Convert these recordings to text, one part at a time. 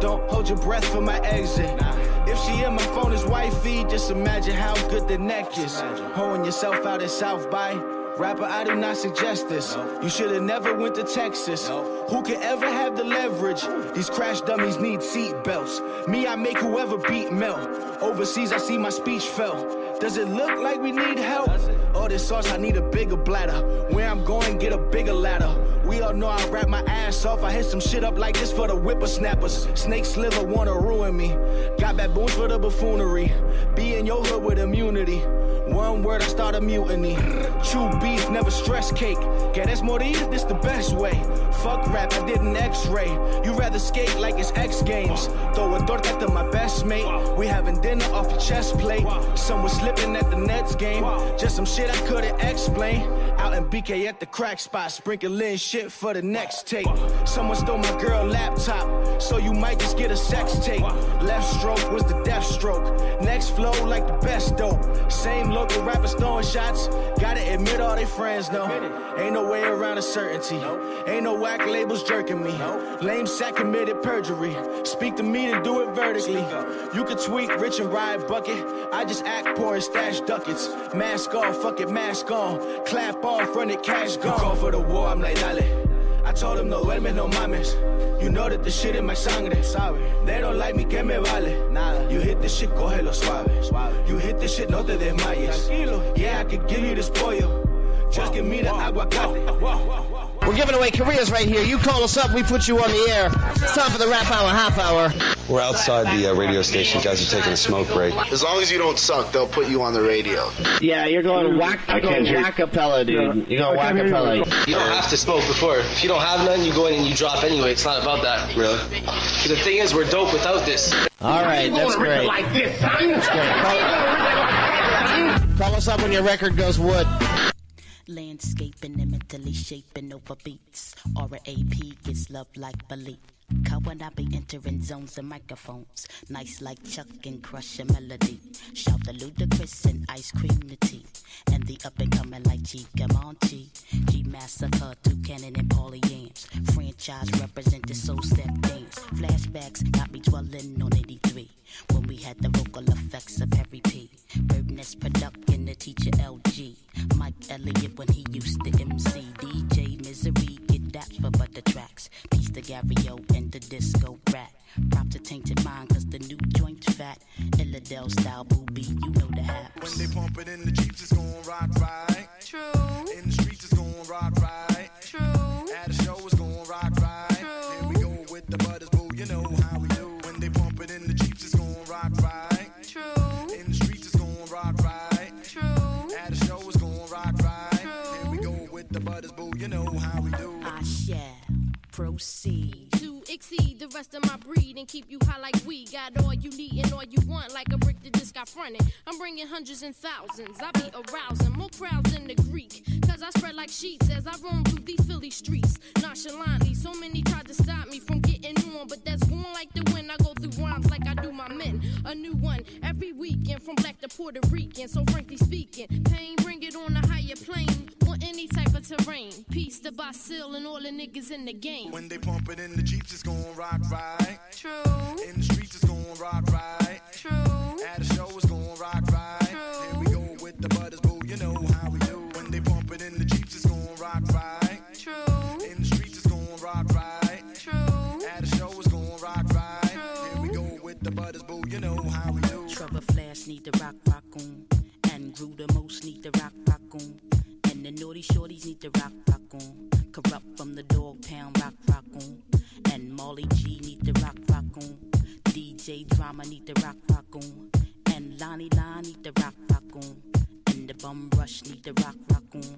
Don't hold your breath for my exit. If she in my phone is wifey, just imagine how good the neck is. Hoeing yourself out at South by. Rapper, I do not suggest this. You should've never went to Texas. Who could ever have the leverage? These crash dummies need seat belts. Me, I make whoever beat melt. Overseas, I see my speech fell. Does it look like we need help? Oh, this sauce, I need a bigger bladder. Where I'm going, get a bigger ladder. We all know I rap my ass off. I hit some shit up like this for the whippersnappers. Snake sliver wanna ruin me. Got baboons for the buffoonery. Be in your hood with immunity. One word, I start a mutiny. Chew beef, never stress cake. ¿Querés morir? This the best way. Fuck rap, I did an x-ray. You rather skate like it's X Games. Throw a torta to my best mate. We having dinner off your chest plate. Someone slipping at the Nets game. Just some shit I couldn't explain. Out in BK at the crack spot. Sprinkling shit for the next tape. Someone stole my girl laptop. So you might just get a sex tape. Left stroke was the death stroke. Next flow like the best dope. Same local rappers throwing shots. Gotta admit all they friends know. Ain't no way around a certainty. Ain't no whack labels jerking me. Lame sack committed perjury. Speak to me and do it vertically. You can tweet rich and ride bucket. I just act poor and stash ducats. Mask off, fuck it, mask on. Clap off, run it, cash gone. You call for the war, I'm like, dale. I told him no duerme, no mames. You know that the shit in my sangre, sabe? They don't like me, que me vale? Nada. You hit this shit, cógelo suave. You hit this shit, no te desmayes. Yeah, I could give you this pollo. Just give me the aguacate. We're giving away careers right here. You call us up, we put you on the air. It's time for the Rap Hour, half hour. We're outside the radio station. You guys are taking a smoke break. As long as you don't suck, they'll put you on the radio. Yeah, you're going whack-a-pella, dude. You're going whack-a-pella. You don't have to smoke before. If you don't have none, you go in and you drop anyway. It's not about that. Really? The thing is, we're dope without this. All right, that's great. Like this, son. That's great. Call us up when your record goes wood. Landscaping and mentally shaping over beats. R.A.P. gets love like Belief. When I be entering zones and microphones, nice like Chuck and crush a melody. Shout the Ludacris and ice cream the tea, and the up and coming like Chica Monty, G Massacre, Toucannon and Paulie Yams. Franchise represented soul step dance. Flashbacks got me dwelling on 83 when we had the vocal effects of Perry P. Birdness production, the teacher LG. Mike Elliott when he used to MC. DJ Misery, get that for butter tracks. Piece to Gario and the disco rat. Prop to Tainted Mind cause the new joint fat. Illadel style booby, you know the haps. When they pump it in the Jeeps, it's gon' rock right. True. In the streets, it's gon' rock right. True. At a show, it's gon' rock right. True. Here we go with the butters, boo, you know how we do. When they pump it in the Jeeps, it's gon' rock right. True. In the streets, it's gon' rock right. True. At a show, it's gon' rock right. True. Here we go with the butters, boo, you know how we do. I shall proceed to exceed the rest of my breed and keep you high like we got all you need and all you want like a brick that just got fronted. I'm bringing hundreds and thousands. I be arousing more crowds than the Greek, cause I spread like sheets as I roam through these Philly streets nonchalantly. So many tried to stop me from getting on, but that's going like the wind. I go through rhymes like I do my men. A new one every weekend from black to Puerto Rican. So frankly speaking, pain, bring it on a higher plane on any type of terrain. Peace to Basil and all the niggas in the game. When they pump it in the Jeeps, it's gon' rock right. True. In the streets, it's gon' rock right. True. At a show, it's gon' rock right. True. Here we go with the butters, boo, you know how we do. When they pump it in the Jeeps, it's gon' rock right. True. In the streets, it's gon' rock right. True. At a show, it's gon' rock right. True. Here we go with the butters, boo, you know how we do. Trouble Flash need the rock on, and Grew the most need the rock on, and the naughty shorties need the rock on. Corrupt from the dog pound rock on, and Molly G need the rock on. DJ Drama need the rock on, and Lonnie Line need the rock on, and the Bum Rush need the rock on.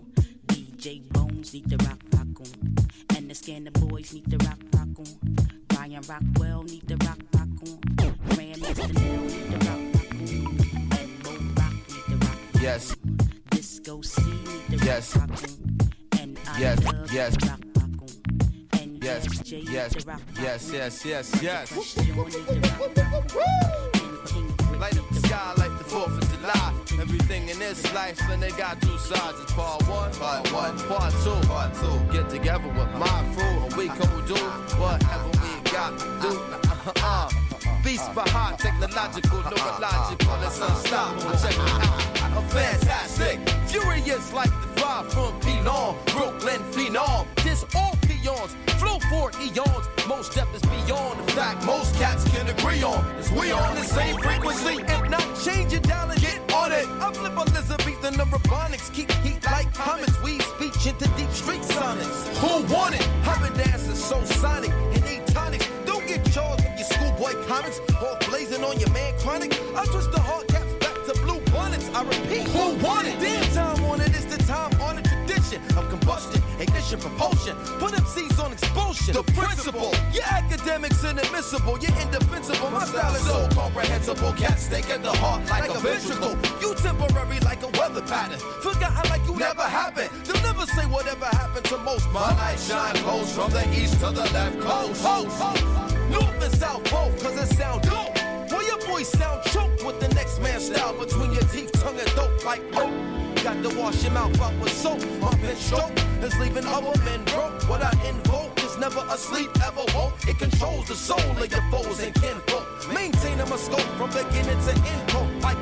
DJ Bones need the rock on, and the Scanner Boys need the rock on. Ryan Rockwell need the rock on. Grand Mr. Lil need the rock on, and Mo Rock need the rock on. Yes. Disco C need the rock on, and I love the rock on, and Yes. Light up the sky like the 4th of July. Everything in this life, and they got two sides. It's part one, part two. Get together with my crew, and we come do whatever we got to do. illogical, neurological, it's unstoppable. Check it out, I'm fantastic, furious like the 5 from Pelon, Brooklyn phenom. This all peons, flow for eons. Most depth is beyond the fact most cats can agree on. Is we on the same frequency? If not, change it down and get on it. I flip Elizabethan neurophonics, keep heat like comets. We speech into deep street sonics. Who want it? Hover dance is so sonic and atonic. Don't get charged with your schoolboy comics. All blazing on your man chronic. I twist the hard caps back to blue bonnets. I repeat, who want it? Damn time on it, it's the time on the tradition of combustion, ignition, propulsion. Put MCs on expulsion. The principle. Your academics inadmissible. You're indefensible. My style is so comprehensible. Cats take at the heart like a ventricle. You temporary like a weather pattern. Forgotten like you never happened. They'll never say whatever happened to most. My light shine close from the east to the left coast. North and south both, cause it sound dope. Well, your voice sound choked with the next man's style between your teeth, tongue, and dope like oak. Got to wash your mouth out with soap. My pen stroke is leaving other men broke. What I invoke is never asleep, ever woke. It controls the soul of your foes and kinfolk. Maintaining my scope from beginning to end quote. Like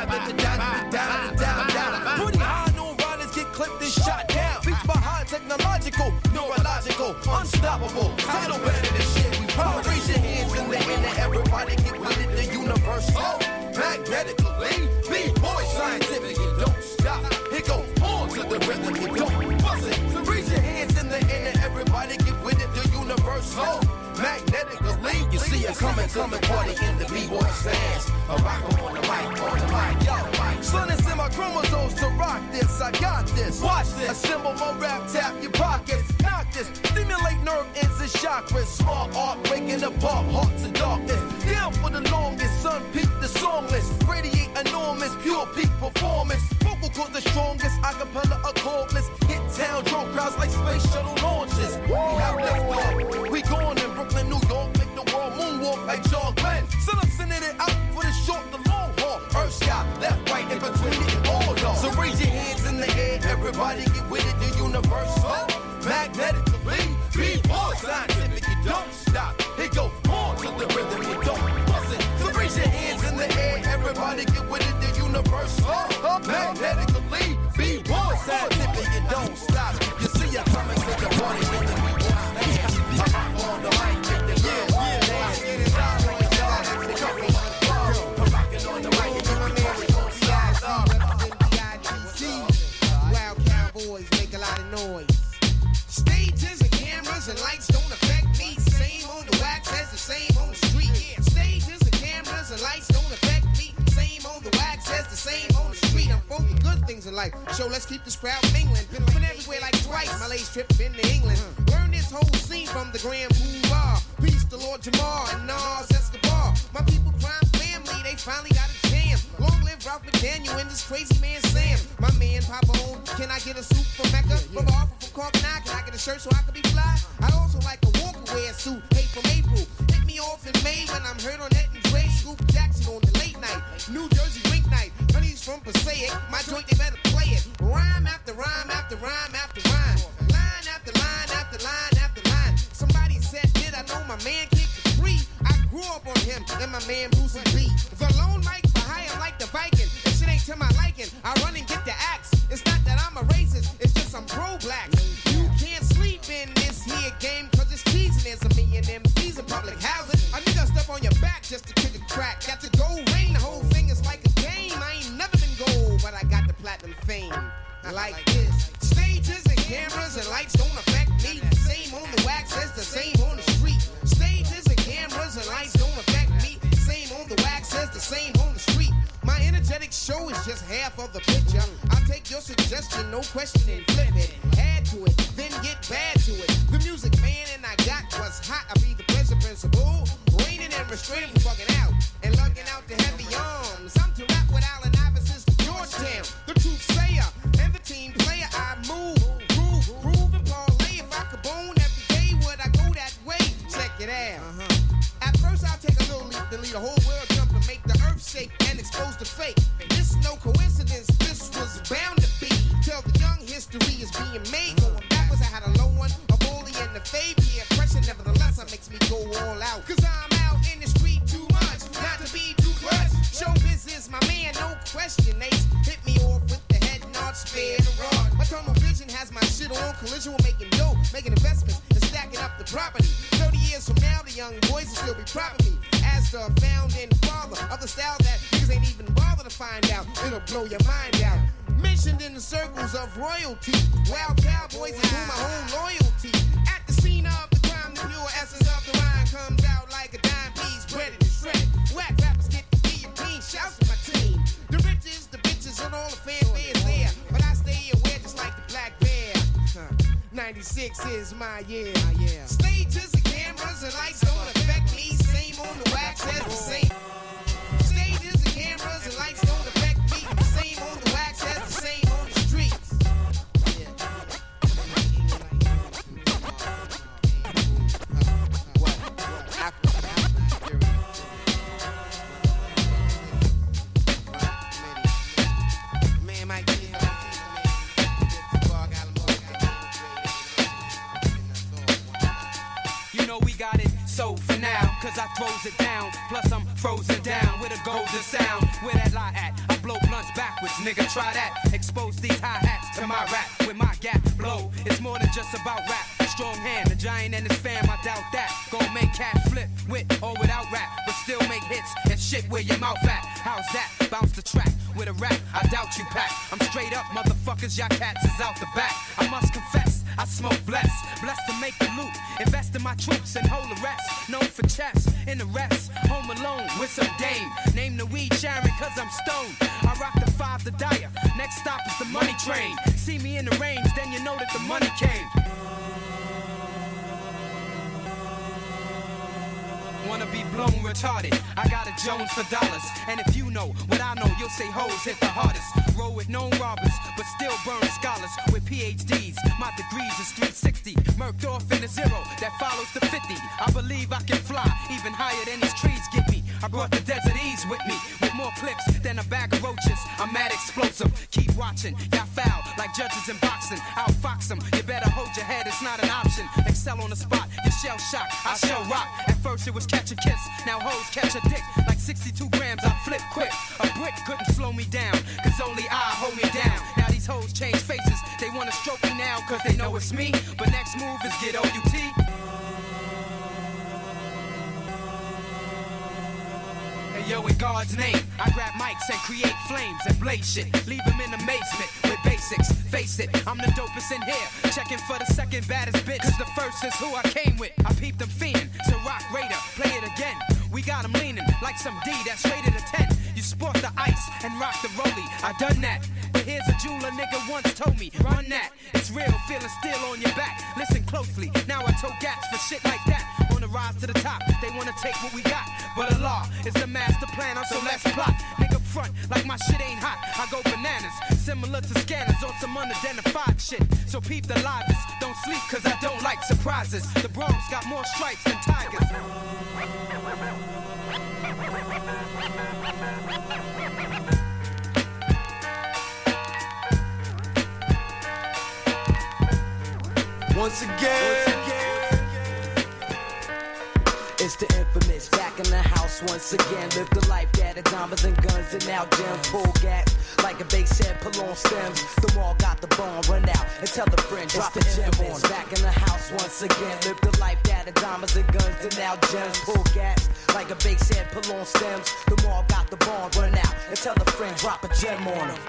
down. Pretty high, no riders get clipped and shot down. Beats by high technological, neurological, unstoppable. Title better than shit. We proud. Raise your hands in the air, everybody get with it. The universal, magnetically, B-boy scientific. You don't stop. It go on to the rhythm. You don't bust it. So raise your hands in the air, everybody get with it. The universal, magnetically. You see us coming to the party in the B-boy stance. A rocker on the mic, yo. Son, it's in my chromosomes to rock this. I got this. Watch this. Assemble my rap, tap your pockets. Knock this. Stimulate nerve ends and chakras. Small art breaking apart hearts and darkness. Down for the longest. Sun peak the songless. Radiate enormous. Pure peak performance. Vocal cords the strongest. Acapella a chordless. Hit town, draw crowds like space shuttle launches. We have left off. We going in Brooklyn, New York. Make the world moonwalk like John Glenn. Still I'm sending it out for the short, the long haul. Earth, sky, left, right, in between it and all y'all. So raise your hands in the air, everybody get with it. The universal, magnetically, B-boy scientific, you don't stop. It go on to the rhythm, you don't bust it. So raise your hands in the air, everybody get with it. The universal, magnetically, B-boy scientific, you don't stop. You see I'm coming to the party in the B-boy stand. On the mic, in the Wild cowboys make a lot of noise. Stages and cameras and lights don't affect me. Same on the wax as the same on the street. Yeah. Stages and cameras and lights don't affect me. Same on the wax as the same on the street. I'm for the good things in life. So let's keep this crowd mingling. Been everywhere like twice. My latest trip been to England. Learn this whole scene from the Grand Boulevard. Peace to Lord Jamar and Nas Escobar. My people crime family, they finally got a jam. Long live Ralph McDaniel and this crazy man Sam. My man Papa O, can I get a suit from Mecca? From offer from Carbonite, can I get a shirt so I can be fly? I also like a walk-away suit, hey from April. Hit me off in May when I'm heard on Ed and Dre. Scoop Jackson on the late night, New Jersey drink night. Honey's from Passaic, my joint they better play it. Rhyme after rhyme after rhyme after rhyme. Line after line after line after line. Somebody said, did I know my man Kid Capri? I grew up on him and my man Bruce B. The lone mic for high, I'm like the Viking. If shit ain't to my liking, I run and get the axe. It's not that I'm a racist, it's just I'm pro-black. You can't sleep in this here game, cause it's teasing. There's a million MCs in public housing. A nigga step on your back just to kick a crack. Got the gold ring, the whole thing is like a game. I ain't never been gold, but I got the platinum fame. I like this. Stages and cameras and lights don't affect me. Same on the wax as the same on the street. Stages and cameras and lights don't affect me. Same on the wax as the same on the street. My energetic show is just half of the picture. I'll take your suggestion, no question, and flip it. Add to it, then get bad to it. The music man and I got was hot. I'll be the principal. Raining and restraining from bugging out. And lugging out the heavy arms. I'm to rap with Allen Iverson's Georgetown. The truth sayer and the team player. I move, groove, and parlay. If I could bone every day, would I go that way? Check it out. At first I'll take a little leap to lead the whole world jump and make the earth shake and expose the fake. This no coincidence, this was bound to be. Tell the young history is being made. Going backwards, I had a low one, a bully and the fade. Peer pressure, nevertheless, it makes me go all out. Cause I'm out in the street too much, not to be too close. collision with making dough, making investments, and stacking up the property. 30 years from now, the young boys will still be proud of me as the founding father of the style that niggas ain't even bother to find out. It'll blow your mind out. Mentioned in the circles of royalty, wild cowboys and whom my whole loyalty. At the scene of the crime, the pure essence of the rhyme comes out like a dime piece, breaded and shredded. Whack rappers get the guillotine, shouts to my team. The riches, the bitches, and all the fanfare is there, but I stay aware just like the black bear. 96 is my year. Stages and cameras and lights don't affect me. Same on the wax as the same. Stages and cameras and lights don't affect me. Same on the wax as the same on the streets. You know we got it, so for now, cause I throws it down. Plus I'm frozen down with a golden sound. Where that lie at? I blow blunts backwards, nigga, try that. Expose these hi-hats to my rap with my gap blow. It's more than just about rap. Strong hand, the giant and his fam, I doubt that. Gon' make cash flip with or without rap, but still make hits and shit where your mouth at. How's that? Bounce the track with a rap, I doubt you pack. I'm straight up, motherfuckers, y'all cats is out the back. I must confess, I smoke blessed to make the loot. Invest in my troops and hold the rest. Known for chess, in the rest, home alone with some dame. Name the weed Sharon cause I'm stoned. I rock the 5 the Dyer, next stop is the money train. See me in the range, then you know that the money came. Wanna be blown retarded, I got a Jones for dollars. And if you know what I know, you'll say hoes hit the hardest. Roll with known robbers, but still burn scholars with PhDs. My degrees is 360, murked off in the zero that follows the 50. I believe I can fly even higher than these trees get me. I brought the desert ease with me, with more clips than a bag of roaches. I'm mad explosive, keep watching, y'all foul like judges in boxing. I'll fox them, you better hold your head, it's not an option. Excel on the spot, you shell shock, I shell rock. At first it was catch a kiss, now hoes catch a dick. Like 62 grams, I flip quick. A brick couldn't slow me down, cause only I hold me down. Now these hoes change faces, they wanna stroke me now cause they know it's me. But next move is get OUT. Yo, in God's name, I grab mics and create flames and blaze shit. Leave them in amazement with basics. Face it, I'm the dopest in here. Checking for the second baddest bitch, cause the first is who I came with. I peeped them fiendin', so rock Raider, play it again. We got them leaning like some D that's rated a 10. You sport the ice and rock the rollie, I done that. But here's a jeweler nigga once told me, run that. It's real, feeling still on your back. Listen closely, now I tow gats for shit like that. On the rise to the top, they wanna take what we got. But Allah is the master planner, so let's plot. Nigga front like my shit ain't hot. I go bananas, similar to scanners on some unidentified shit. So peep the livest, don't sleep cause I don't like surprises. The Bronx got more stripes than tigers. Once again. It's the infamous, back in the house once again. Live the life that of diamonds and guns and now gems. Pull gas like a bass head, pull on stems. The mall got the bomb, run out and tell a friend, drop the gem on. Back in the house once again. Live the life that of diamonds and guns and now gems. Pull gas like a bass head, pull on stems. The mall got the bomb, run out and tell a friend, drop a gem on them.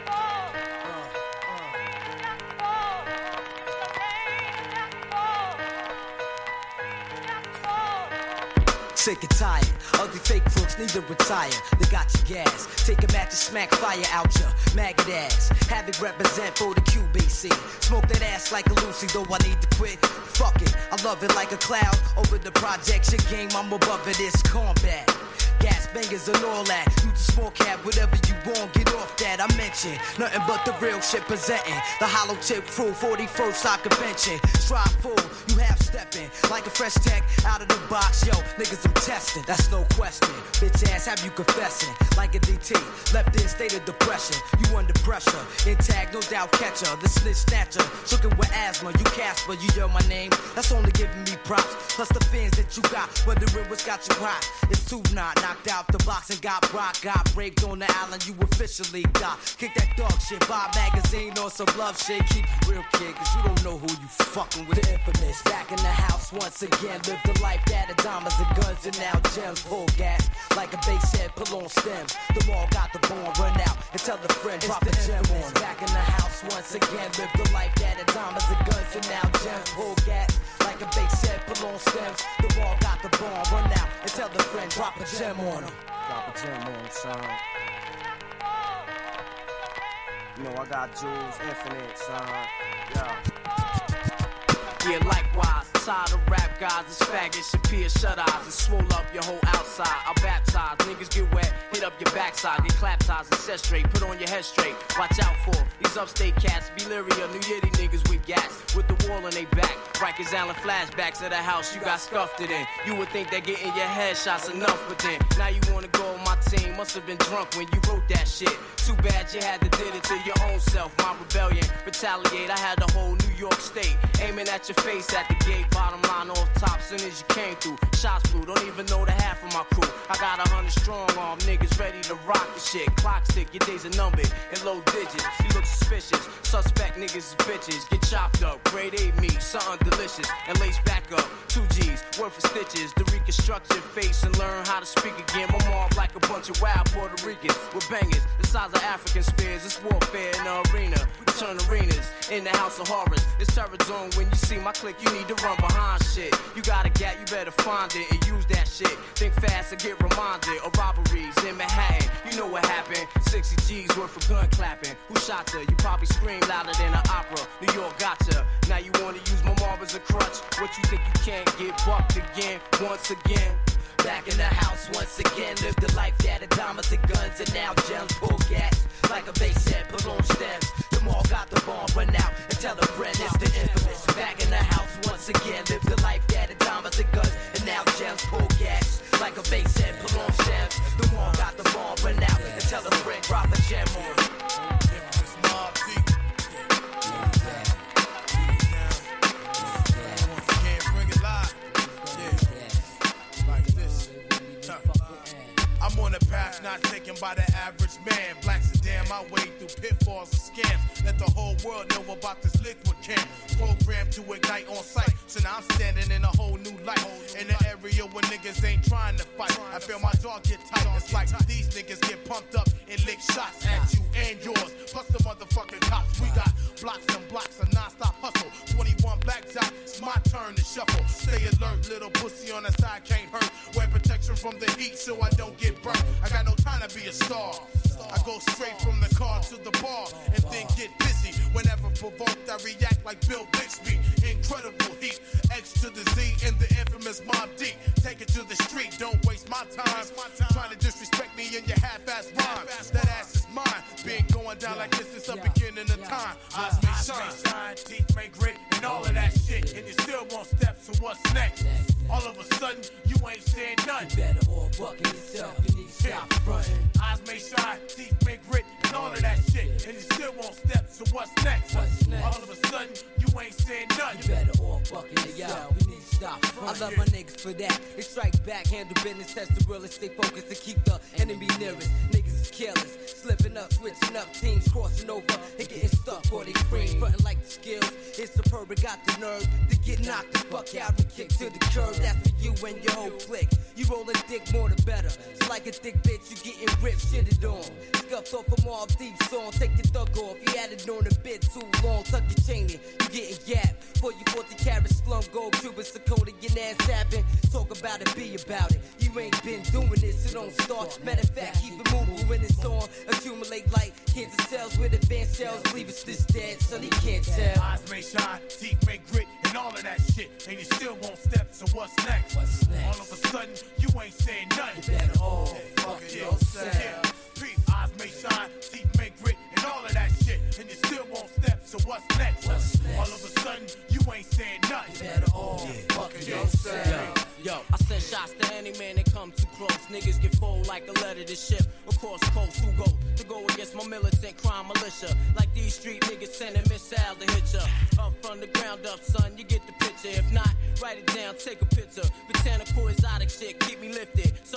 Sick and tired, ugly fake crooks need to retire. They got your gas, take a match and smack fire out ya maggot ass. Have it represent for the QBC. Smoke that ass like a Lucy, though I need to quit. Fuck it, I love it like a cloud. Over the projection game, I'm above it, it's combat. Gas bangers and all that. You the small cap, whatever you want, get off that. I mentioned nothing but the real shit presenting. The hollow tip crew, 41st Stock Convention. Strive full, you half stepping like a fresh tech out of the box. Yo, niggas I'm testing, that's no question. Bitch ass have you confessing like a DT. Left in state of depression, you under pressure. Intact, no doubt catcher, the snitch snatcher. Shookin' with asthma, you Casper, you yell my name. That's only giving me props. Plus the fans that you got, wondering what's got you hot. It's too knocked out the box and got rock. Got raped on the island, you officially got. Kick that dog shit, buy a magazine or some love shit. Keep it real, kid, cause you don't know who you fucking with. The infamous, back in the house once again. Live the life that of diamonds and guns and now gems. Pull gas, like a bass head, pull on stems. The mall got the born, run out and tell the friend, drop the gem on. Back in the house once again. Live the life that of diamonds and guns and now gems. Pull gas, like a bass head, pull on stems. The mall got the born, run out and tell the friend, drop a gem on him. Drop a gem on him, son. You know I got Jules Infinite, son. Yeah, likewise, tired of rap guys, it's faggots, appear shut eyes and swole up your whole outside. I'll baptize, niggas get wet, hit up your backside, get claptized and set straight, put on your head straight. Watch out for these upstate cats, Beliria, New Yiddy niggas with gas, with the wall on they back. Rikers Island flashbacks of the house you got scuffed it in. You would think that getting your headshots enough, but then now you wanna go on my team. Must have been drunk when you wrote that shit. Too bad you had to did it to your own self. My rebellion, retaliate. I had the whole New York state aiming at your face at the gate. Bottom line off top, soon as you came through. Shots flew, don't even know the half of my crew. I got 100 strong arm niggas ready to rock the shit. Clock tick, your days are numbered in low digits. You look suspicious. Suspect niggas is bitches. Get chopped up, grade A meat, something delicious. And lace back up, 2 G's, worth of stitches. To reconstruct your face and learn how to speak again. My mom like a bunch of wild Puerto Ricans with bangers the size of African spears. It's warfare in the arena. We turn arenas in the house of horrors. It's terror zone when you see my clique. You need to run behind shit. You got a gap, you better find it and use that shit. Think fast and get reminded of robberies in Manhattan. You know what happened? 60 G's worth of gun clapping. Who shot her? You probably screamed louder than an opera. New York gotcha. Now you wanna use my mob as a crutch. What you think you can't get bucked again, once again? Back in the house once again. Live the life that of diamonds and guns and now gems. Pull gas like a bass head, pull on stems. The mall got the bomb, run out and tell a friend it's the infamous. Back in the house once again. Live the life that of diamonds and guns and now gems. Pull gas like a bass head, pull on stems. The mall got the bomb, run out and tell a friend, drop a gem on him. I'm on a path not taken by the average man. Black sedan my way through pitfalls and scams. Let the whole world know about this liquid camp. Programmed to ignite on sight. So now I'm standing in a whole new light. In the area where niggas ain't trying to fight. I feel my jaw get tight. It's like these niggas get pumped up and lick shots at you and yours. Plus the motherfucking cops. We got blocks and blocks of non-stop hustle. 21 blackjack, it's my turn to shuffle. Stay alert, little pussy on the side can't hurt. Wear protection from the heat so I don't get burnt. I got no time to be a star. I go straight from the car to the bar and then get busy. Whenever provoked, I react like Bill Bixby. Incredible heat, X to the Z in the infamous Mob D. Take it to the street, don't waste my time. Trying to disrespect me in your half-ass rhyme. That ass is mine. Been going down like this since the beginning of time. Eyes may shine, teeth may grit, and all of that shit. And you still won't step, so what's next? All of a sudden, you ain't saying nothing. You better all fucking yourself, you need to stop frontin'. Eyes may shine, teeth may grit, and all of that shit. And you still won't step, so what's next? All of a sudden, you ain't saying nothing. You better all fucking yourself, you need to stop frontin'. I love my niggas for that. They strike back, handle business, test the realest, stay focused to keep the enemy nearest. Niggas is careless, slipping up, switching up, teams crossing over and getting stuck for they frame. Frontin' like the skills, it's superb, it got the nerve to get knocked the fuck out and kick to the curb. That's for you and your whole clique. You rollin' dick more the better. It's like a thick bitch, you getting ripped, shitted on. Scuffed off a Mob Deep song, take your thug off. You had it on a bit too long, tuck your chain in, you getting yapped. For you 40 carat slum, gold, Cuban, Sakota, your ass tapping. Talk about it, be about it. You ain't been doing this, so don't start. Matter of fact, keep it moving when it's on. Accumulate like cancer cells with advanced cells. Leave it this dead, so they can't tell. Eyes may shine, teeth may grit, and all of that shit. And you still won't step, so what's next? All of a sudden, you ain't saying nothing. You better all fuck yourself. Eyes may shine, teeth may grit, and all of that shit. And you still won't step, so what's next? All of a sudden, you ain't saying nothing. You better all fuck yourself. Yo, I send shots to any man that come too close. Niggas get fold like a letter to ship across coast. Who go against my militant crime militia? Like these street niggas sending missiles to hit ya. Up from the ground up, son, you get the picture. If not, write it down, take a picture. Botanical exotic shit, keep me lifted. Something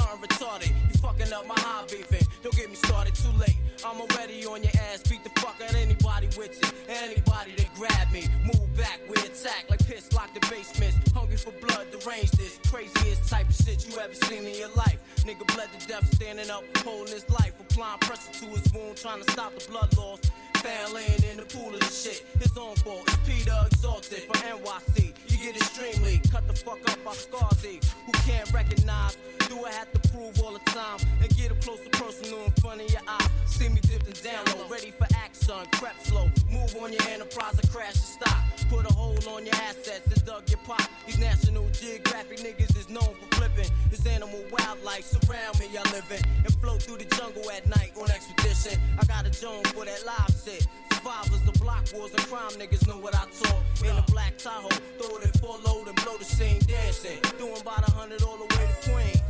started. You fucking up my high beefing. Don't get me started too late. I'm already on your ass. Beat the fuck out anybody with you. Anybody that grab me. Move back, we attack like piss locked in basements. Hungry for blood, deranged this. Craziest type of shit you ever seen in your life. Nigga bled to death, standing up, holding his life. Applying pressure to his wound, trying to stop the blood loss. Fan laying in the pool of the shit. His own fault. It's Peter Exalted for NYC. You get extremely cut the fuck up by Scarzy. Who can't recognize? Do I have to prove all the time? And get up close to personal in front of your eyes. See me dipping down low, ready for action. Crep slow. Move on your enterprise and crash and stop. Put a hold on your assets and dug your pot. These National Geographic niggas is known for flipping. This animal wildlife surround me, I live in. And flow through the jungle at night on expedition. I got a Joan for that live shit. Survivors, the block wars and crime niggas know what I talk. In a black Tahoe, throw it in full load and blow the scene dancing. Doing about 100 all the way to Queen.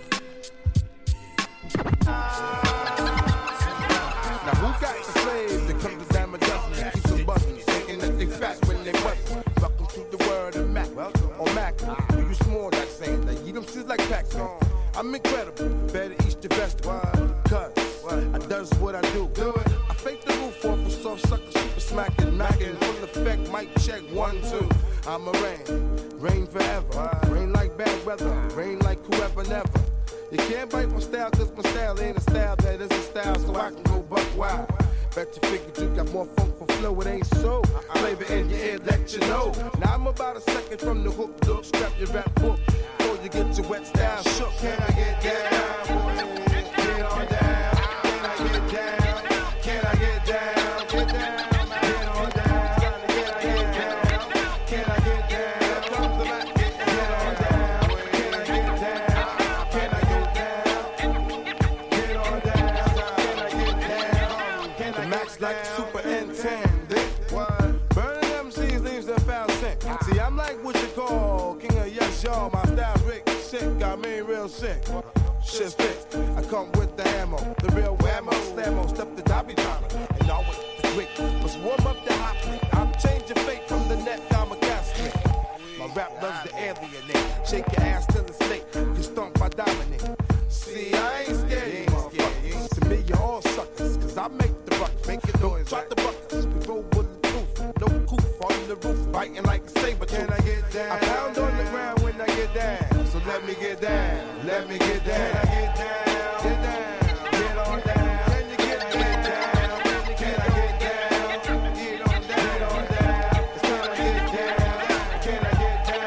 Now who got the slaves that come to damn adjustment? Keep them bustin', thinking that they fat when they bustin'. Welcome to the world of Mac, or Mac. You use more that saying, they eat them shit like packs on. I'm incredible, better eat the vegetable. Cause I does what I do. I fake the roof off a soft sucker, super smacking, macking. Full effect, mic check, 1, 2. I'm a rain forever. Rain like bad weather, rain like whoever never. You can't bite my style, cause my style ain't a style that is a style, so I can go buck wild. Bet you figured you got more funk for flow, it ain't so. Flavor in your ear, let you know. Now I'm about a second from the hook, look, scrap your rap book. Before you get your wet style shook. Can I get down, boy? Get on down. Can I get down? Can I get down? Get down. Get on down. Can I get down? Can I get down? Comes the back. Get on down. Can I get down? Can I get down? Get on down. Can I get down? The max like super intended. Burning MCs leaves them foul scent. See, I'm like what you call king of yes, y'all. My style's Rick sick, got me real sick. Shit's thick. I come with the ammo, the real whammo, slammo, step the Dobby Dollar, and always the quick. Let's warm up the hot plate. I'm changing fate from the net, I'm a casket. My rap loves the alienate. Shake your ass till it's late. You stomp my dominate. See, I ain't scared, motherfuckers. To me, you're all suckers, cause I make the ruckus. Make it noise, try the buckets. We roll bulletproof, no coof on the roof, biting like a saber tooth. Can I get down? I pound on the ground when I get down. So let me get down, let me get down. Can I get down? Get down, get on down. Can you get down? Can I get down? Get on down, get on down. It's time to get down. Can I get down?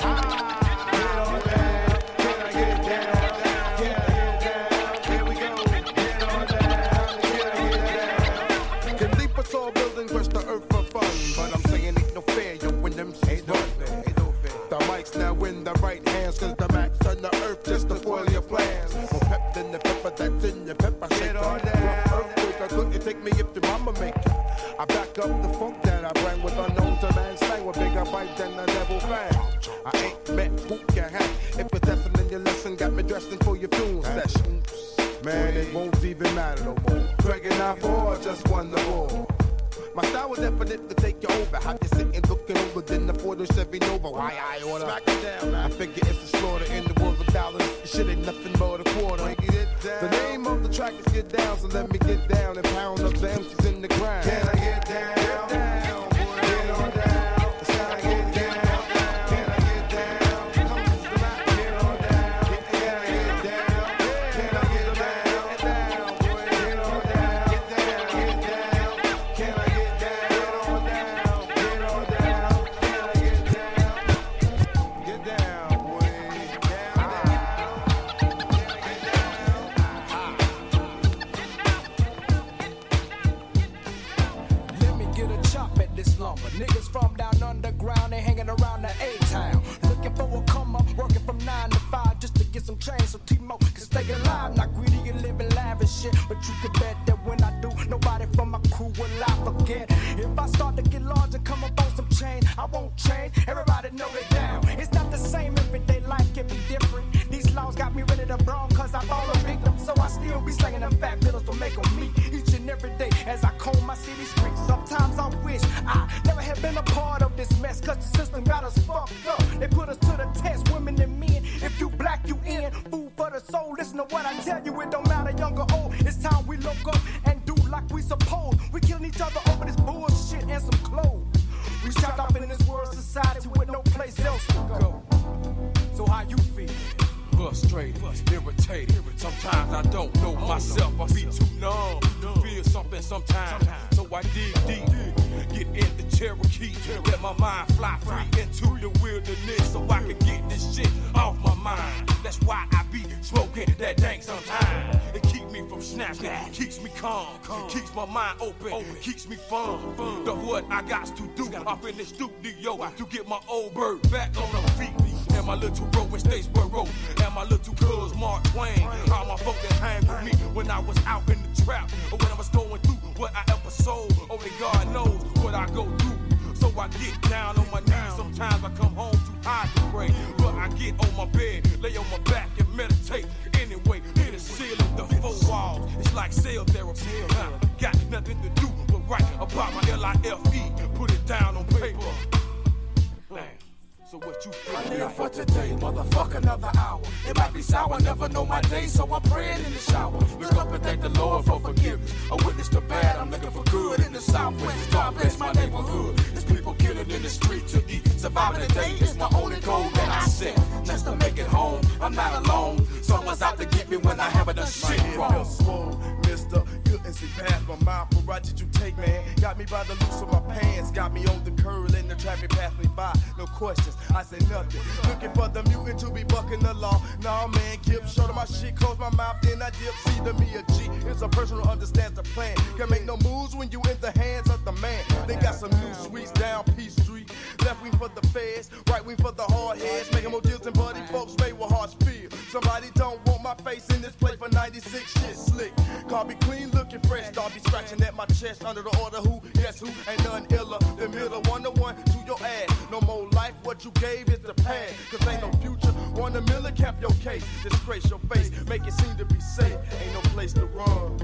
Get on down. Can I get down? Can I get down? Here we go. Get on down. Can I get down? Can leap a tall building, crush the earth for fun, but I'm saying ain't no fair. Yo, when them shits run. The mic's now in the right hands, cause the max on the earth just to spoil your plans. More pep than the pepper that's in your pepper shake. Get on down. Earthquake, I couldn't take me if the mama make it. I back up the funk that I bring with unknown to man slang with bigger bite than the devil fan. I ain't met who can hang. If you're testing in your lesson, got me dressing for your funeral session. Man, it won't even matter no more. Craig and I for just won the war. My style was definite to take you over. How you sitting looking over than the Ford or Chevy Nova? Why I order? Smack it down, man. I figure it's a slaughter in the world of dollars. Shit ain't nothing more than a quarter. The name of the track is Get Down, so let me get down and pound up the empties in the ground. Can I get down? Get down, boy. Get on down. It's time to get down. Can I get down? Come to the back. Get on down. Can I get down? Can I get down? Get down, boy. Get on down. Get down. Get down. Can I get down? Get on down. Get on down. Can I get down? Get down, boy. Down, down. Let me get a chop at this lumber. Niggas from down underground, they hanging around the A-town. Looking for a come up, working from 9 to 5 just to get some change so T-Mo can stay alive. Not greedy and living lavish shit, but you can bet that when I do, nobody from my crew will I forget. If I start to get large and come up on some change, I won't change. Everybody know they down. It's not the same everyday life, can be different. These laws got me ready to brawl cause I fall a victim. So I still be slinging them fat pillows to make them meet each and every day as I comb my city streets. Sometimes I wish I never had been a part of this mess cause the system got us fucked up. They put us to the test, women and men. If you black, you in. Food for the soul, this listen to what I tell you, it don't matter young or old. It's time we look up and do like we supposed. We killing each other over this bullshit and some clothes. We trapped up in this world society with no place else to go. So how you feel? Frustrated, irritated. Sometimes I don't know myself. I be too numb to feel something sometimes. So I dig deep, get in the Cherokee, let my mind fly free into the wilderness, so I can get this shit off my mind. That's why I be smoking that dank sometimes. It keeps me from snapping, keeps me calm, keeps my mind open, keeps me fun. That's what I got to do up in the studio to get my old bird back on her feet. And my little bro in Statesboro, and my little cuz Mark Twain. All my folk that hang with me when I was out in the trap, or when I was going through what I ever sold. Only God knows what I go through. So I get down on my knees. Sometimes I come home too high to pray, but I get on my bed, lay on my back and meditate. Anyway, hit the ceiling, the four walls. It's like cell therapy. Got nothing to do but write about my LIFE. Put it down on paper. Damn. So what you feel? I live for today, motherfuck another hour. It might be sour, never know my day, so I'm praying in the shower. Look up and thank the Lord for forgiveness. I witnessed the bad, I'm looking for good in the Southwest. God bless my neighborhood. There's people killing in the street to eat. Surviving today is my only goal that I set. Just to make it home, I'm not alone. Someone's out to get me when I haven't done shit wrong. Mister, couldn't see past my mouth. What route did you take, man? Got me by the loose of my pants. Got me on the curl and the traffic passed me by. No questions, I say nothing. Looking for the mutant to be bucking the law. Nah, man, keep short of my shit. Close my mouth, then I dip. See to me a G. It's a person who understands the plan. Can make no moves when you in the hands of the man. They got some new sweets down P Street. Left wing for the feds, right wing for the hard heads. Making more deals than buddy folks made with hearts feel. Somebody don't want my face in this place for 96 shit slick. Call me clean looking fresh. Start be scratching at my chest under the order who, yes who, ain't none iller. The middle 1-to-1 to your ass. No more life, what you gave is the past. Cause ain't no future. 1 a million, cap your case. Disgrace your face, make it seem to be safe. Ain't no place to run.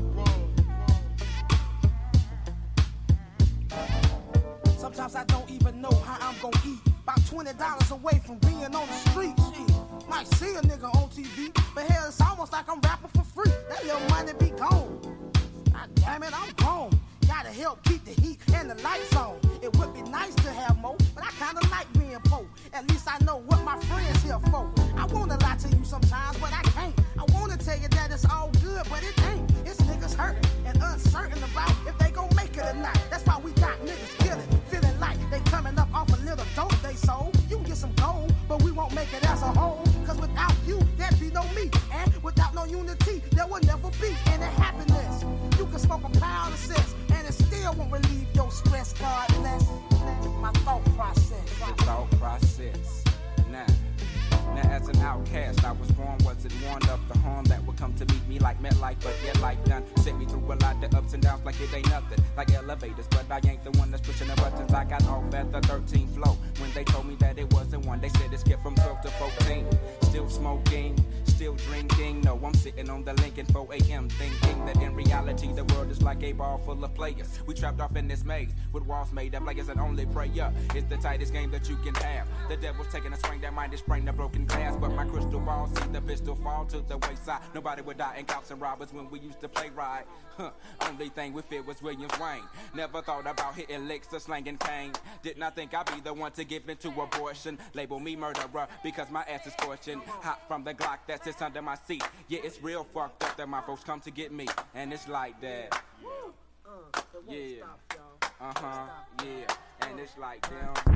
Sometimes I don't even know how I'm gonna eat. About $20 away from being on the street. Shit. Might see a nigga on TV, but hell, it's almost like I'm rapping for free. That little money be gone. God damn it, I'm gone. Gotta help keep the heat and the lights on. It would be nice to have more, but I kinda like being poor. At least I know what my friends here for. I wanna lie to you sometimes, but I can't. I wanna tell you that it's all good, but it ain't. It's niggas hurting and uncertain about if they gon' make it or not. That's why we got niggas killing, feeling like they coming up off a little dope they sold. You can get some gold, but we won't make it as a whole. Cause without you, there'd be no me. And without no unity, there will never be any happiness. You can smoke a pound of cess, and it still won't relieve your stress. God bless my thought process. The thought process. Now, as an outcast, I was born, wasn't warned of the harm that would come to meet me like MetLife, but yet life done sent me through a lot of ups and downs like it ain't nothing, like elevators, but I ain't the one that's pushing the buttons. I got off at the 13th floor when they told me that it wasn't one. They said it skipped from 12 to 14. Still smoking, still drinking. No, I'm sitting on the Lincoln 4 a.m. thinking that in reality the world is like a ball full of players. We trapped off in this maze with walls made of layers and only prayer is the tightest game that you can have. The devil's taking a swing that might sprain the broken glass, but my crystal ball sees the pistol fall to the wayside. Nobody would die in cops and robbers when we used to play right. Only thing we feared was Williams Wayne. Never thought about hitting licks or slanging cane. Did not think I'd be the one to give into abortion. Label me murderer because my ass is scorching. Hot from the Glock that sits under my seat. Yeah, it's real fucked up that my folks come to get me, and it's like that. Yeah. Yeah. And it's like them.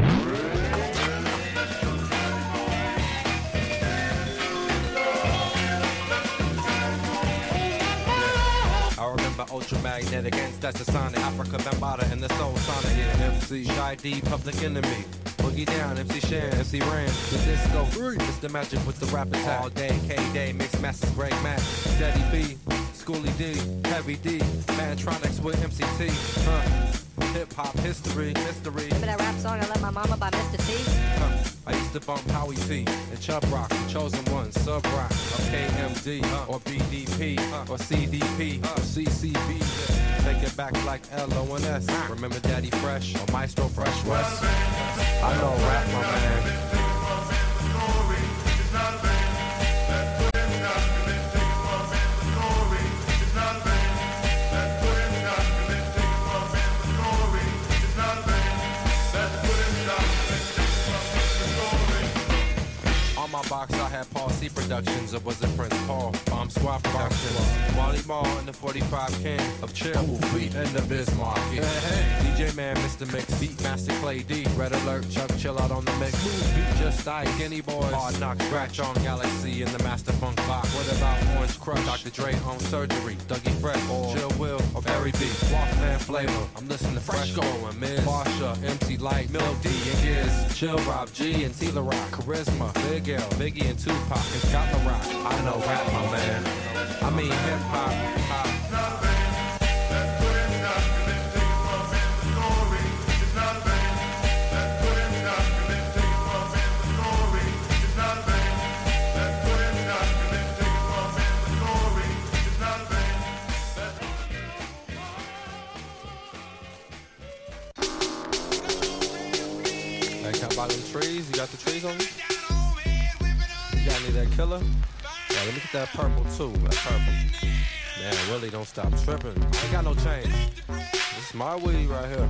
I remember Ultramagnetic and Stetsasonic, Africa Bambaataa and the Soul Sonic. Yeah, MC Shy D, Public Enemy, Boogie Down, MC Shan, MC Ran, the Disco, it's the magic with the rap attack. All day, K-Day, Mix Masters, Break Mac, Steady B, Schoolie D, Heavy D, Mantronics with MCT, hip-hop history, mystery. Remember that rap song I Love My Mama by Mr. T? I used to bump Howie P and Chubb Rock, Chosen One, Sub Rock, or KMD, or BDP, or CDP, or CCB. Take it back like LONS. Remember Daddy Fresh or Maestro Fresh West? I know rap, my man. Productions, or was it Prince Paul? Bomb Squad Productions. Wally Mall in the 45 can of chill. Beat in the Bismarck. DJ Man, Mr. Mix, Beat Master Clay D. Red Alert, Chuck Chill out on the mix. Beat Just Die, Kenny Boys. Hard Knock, Scratch on Galaxy in the Master Funk Box. What about Orange Crush? Dr. Dre on Surgery. Dougie Fresh, Chill Will, or Barry B. Walkman Flavor. I'm listening to Fresco and Miz. Marsha, MC Light, Mil D and Giz. Chill Rob G and Tila Rock. Charisma, Big L, Biggie and Tupac and Scott La Rock. I know rap, my man. I mean hip hop. By them trees, you got the trees on you? You got any of that killer? Yeah, let me get that purple too. That purple. Man, Willie, don't stop tripping. I ain't got no chains. This is my weed right here.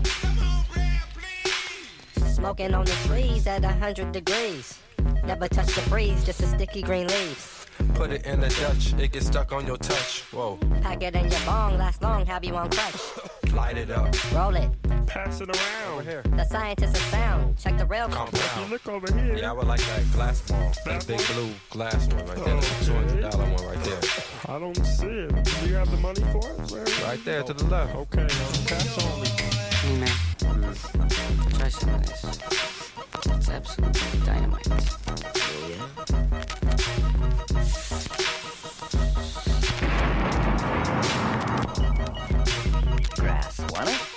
Smoking on the trees at 100 degrees. Never touch the breeze, just a sticky green leaves. Put it in the Dutch, it gets stuck on your touch. Whoa. Pack it in your bong, last long, have you on crutch. Light it up. Roll it. Pass it around. Over here. The scientist is sound. Check the rail. If you look over here. Yeah, I would like that glass ball. That big blue glass one right there. The $200 one right there. I don't see it. Do you have the money for it? Right there to the left. Okay, cash only. Hey man, try some of this. It's absolutely dynamite. Oh yeah? Grass, want it?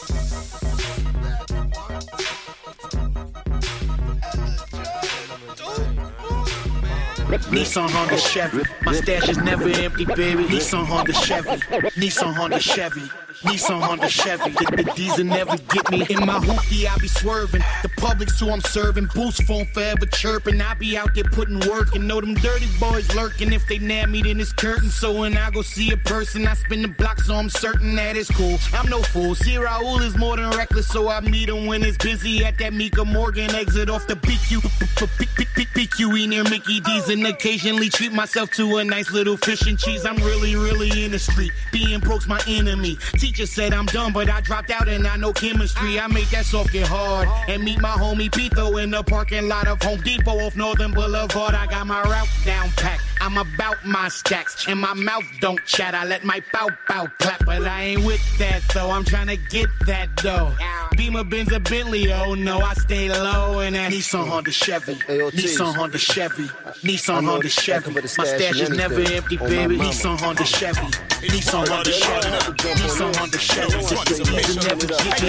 Nissan, Honda, Chevy. My stash is never empty, baby. Nissan, Honda, Chevy. Nissan, Honda, Chevy. Nissan, Honda, Chevy. The diesel never get me. In my hoopty, I be swerving. The public's who I'm serving. Boost phone forever chirping. I be out there putting work and know them dirty boys lurking. If they nab me, then it's curtain. So when I go see a person, I spin the block, so I'm certain that it's cool. I'm no fool. See, Raul is more than reckless, so I meet him when it's busy at that Mika Morgan exit off the PQE near Mickey D's, and occasionally treat myself to a nice little fish and cheese. I'm really in the street. Being broke's my enemy. Teacher said I'm dumb, but I dropped out and I know chemistry. I make that soft get hard and meet my homie Pito in the parking lot of Home Depot off Northern Boulevard. I got my route down packed. I'm about my stacks and my mouth don't chat. I let my bow clap, but I ain't with that though. I'm trying to get that dough. Beamer, Benz, a Bentley, oh no, I stay low in that Nissan, Honda, Chevy. Nissan, Honda, Chevy. Nissan, Honda, Chevy. My stash is never empty, baby. Nissan, Honda, Chevy. Nissan, Honda, Chevy. Nissan, Honda, Chevy. Diesel never get me.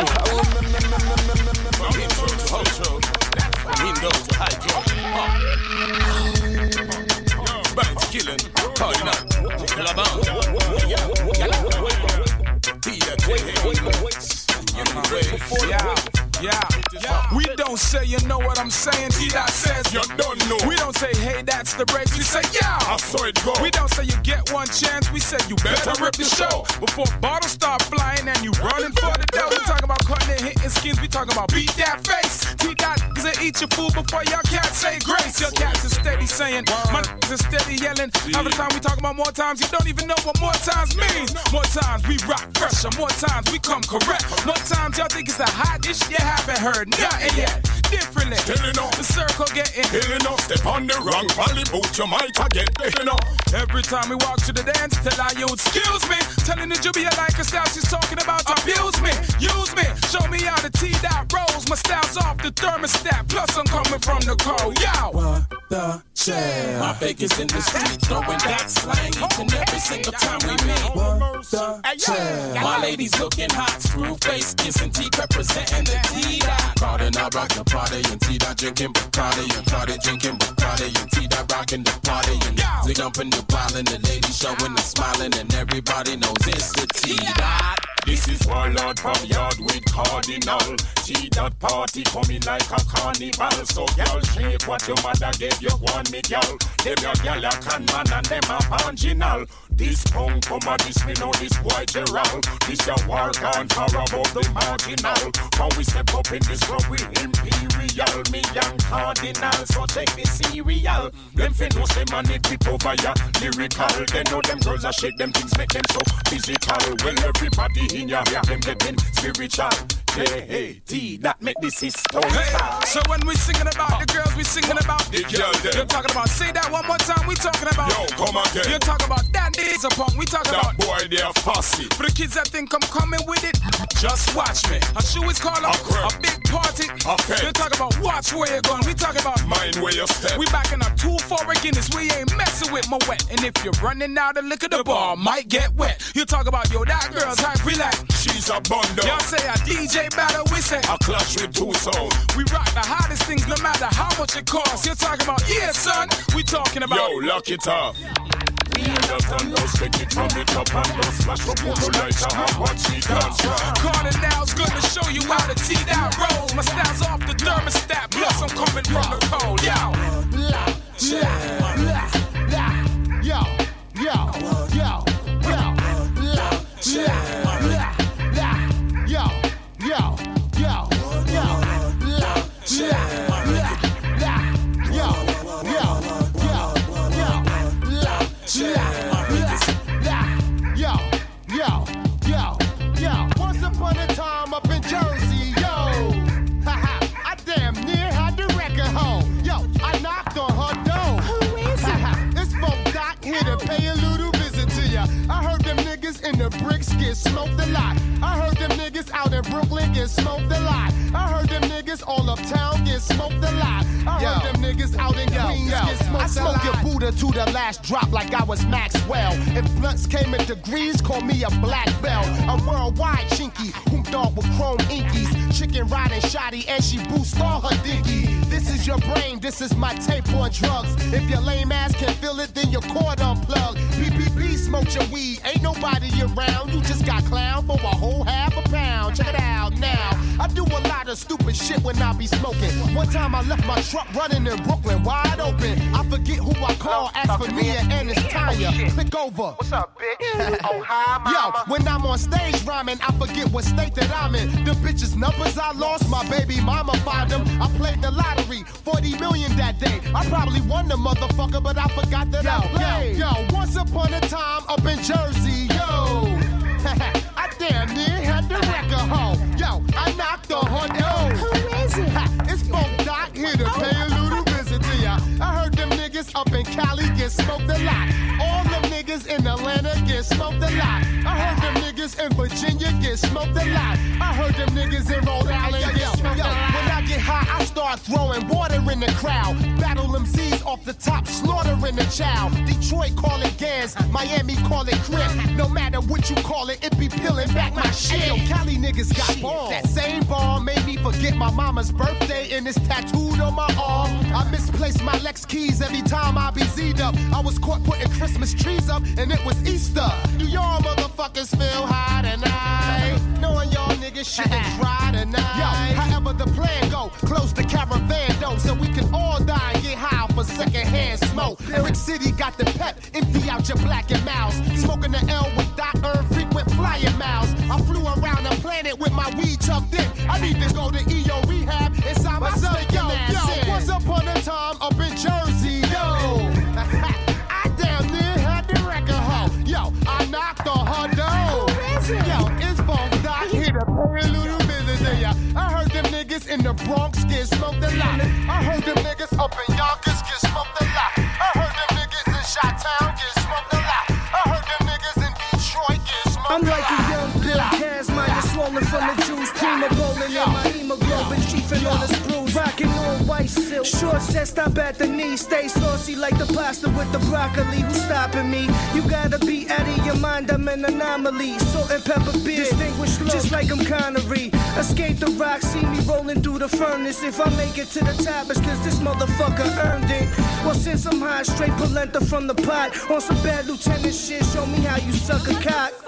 Windows, high drop. Bands killing, calling out. We don't say you know what I'm saying, T-Dot says you don't know. We don't say hey that's the breaks, we say yeah, I saw it go. We don't say you get one chance, we say you better rip the show. Before bottles start flying and you running for the dough. We talking about cutting and hitting skins, we talking about beat that face. T-Dot is a eat your food before your cats say grace. Your cats is steady saying, my niggas is steady yelling. Half the time we talk about more times, you don't even know what more times means. More times we rock fresher, more times we come correct. More times y'all think it's a hot dish, you haven't heard nothing yet. Differently, the circle getting hilling up. Step on the wrong volley boot, you might get hitting up. Every time we walk to the dance, tell our youth, excuse me. Telling the Jubia like a style, she's talking about abuse me, use me. Show me how the T-Dot rolls. My style's off the thermostat, plus I'm coming from the cold. Yo, what the shell? My baker's in the street, throwing that slang each and every single time we meet. What the shell? My ladies looking hot, screw face, kissing teeth, representing the T-Dot. Crowding out, rock the party, and T-Dot drinking Bacardi, and Cardi drinking Bacardi, and T-Dot rocking the party, and they dumping the ball, and the ladies showing and smiling, and everybody knows it's the T-Dot. This is Warlord from Yard with Cardinal. T-Dot party coming like a carnival. So y'all shake what your mother gave you, one me girl. Them your girl a can man and them a panginal. This punk come a this me know this boy Gerald. This your war gone for about the marginal. How we step up in this club with Imperial. Me young Cardinal, so take the cereal. Them fin no say man it tip over ya lyrical. They know them girls a shake them things make them so physical. Well everybody in ya hear them getting spiritual. K-A-T, that make the system. Hey, so when we singing about the girls, we singing about the girls. You're talking about, say that one more time, we talking about. Yo, come again. You're talking about Dandy is a punk, we talking that about. Boy, they're fussy. For the kids that think I'm coming with it, just watch me. A shoe is called a big party. You're talking about watch where you're going, we talking about mind where you step. We backing up 2-4 Guinness, we ain't messing with my wet. And if you're running out of liquor, the bar might get wet. You talk about, yo, that girl's hype, relax. She's a bundle. Y'all say a DJ battle, we say a clash with two souls. We rock the hottest things no matter how much it costs. You're talking about, yeah, son. We talking about. Yo, lock it up. We understand those, take it from the top and those splash up on the lights and have what she does. Cardinal's gonna show you how to tee that rolls. My style's off the thermostat, plus I'm coming from the cold. Yo, Once upon a time up in Jersey, yo. I damn near had the record home. Yo, I knocked on her door. Who is it? It's Funk Doc here to pay a little visit to ya. I heard them niggas in the bricks get smoked a lot. I heard them niggas out in Brooklyn get smoked a lot. I heard them niggas all uptown get smoked a lot. I heard them niggas out in Queens get smoked a lot. I smoke your Buddha to the last drop like I was Maxwell. If blunts came in degrees, call me a black belt. A worldwide chinky, hooped off with chrome inkies. Chicken riding shoddy and she boost all her dinky. This is your brain, this is my tape on drugs. If your lame ass can feel it, then your cord unplugged. PPP smoked your weed, ain't nobody around. You just got clown for a whole half a pound. Check it out now. I do a lot of stupid shit when I be smoking. One time I left my truck running in Brooklyn, wide open. I forget who I call, ask for me and it's Tanya. Click over. What's up, bitch? Oh, hi, mama. Yo, when I'm on stage rhyming, I forget what state that I'm in. The bitches' numbers I lost, my baby mama find them. I played the lottery, 40 million that day. I probably won the motherfucker, but I forgot that I played. Yo, once upon a time up in Jersey, yo. I damn near had the record home. Yo, I knocked on her door. Who is it? It's Funk Doc here to pay a little visit to ya. I heard them niggas up in Cali get smoked a lot. All them niggas in Atlanta get smoked a lot. I heard them niggas in Virginia get smoked a lot. I heard them niggas in Rhode Island get smoked a lot. When I get high, I start throwing water in the crowd. Battle MCs off the top, slaughtering the child. Detroit call it gas, Miami call it crib. No matter what you call it, it be peeling back my shit. Yo, Cali niggas got balls. That same ball made me forget my mama's birthday and it's tattooed on my arm. I misplaced my Lex keys every time I be Z'd up. I was caught putting Christmas trees up and it was Easter. Do y'all motherfuckers feel high tonight? Knowing y'all niggas shit is dry tonight. Yo, however the plan go, close the caravan door so we can all die and get high for secondhand smoke. Eric City got the pep, empty out your black and mouse. Smoking the L with Doc Earn frequent flying miles. I flew around the planet with my weed chucked in. I need to go to EO rehab inside my stinking ass. Yo, once upon a time up in Jersey, yo. I damn near had the record home. Yo, I knocked on her door. Who is it? Yo, it's Funk Doc here to pay a little visit to ya. I heard them niggas in the Bronx get smoked a lot. I heard them niggas up in Yonkers get smoked a lot. I heard them niggas in Chi-Town get smoked a lot. I heard them niggas in Detroit get smoked a lot. I'm like a young Bill Kazmaier, swollen from the juice, prima rolling in my hemoglobin, chiefing on the spruce, rocking on white silk, short set, stop at the knee, stay saucy like the pasta with the broccoli. Who's stopping me? You gotta be out of your mind, I'm an anomaly. Salt and pepper beer, distinguished look, just like I'm Connery. Escape the rock, see me rolling through the furnace. If I make it to the top, it's cause this motherfucker earned it. Well, since I'm high, straight polenta from the pot, on some bad lieutenant shit, show me how you suck a cock. Hop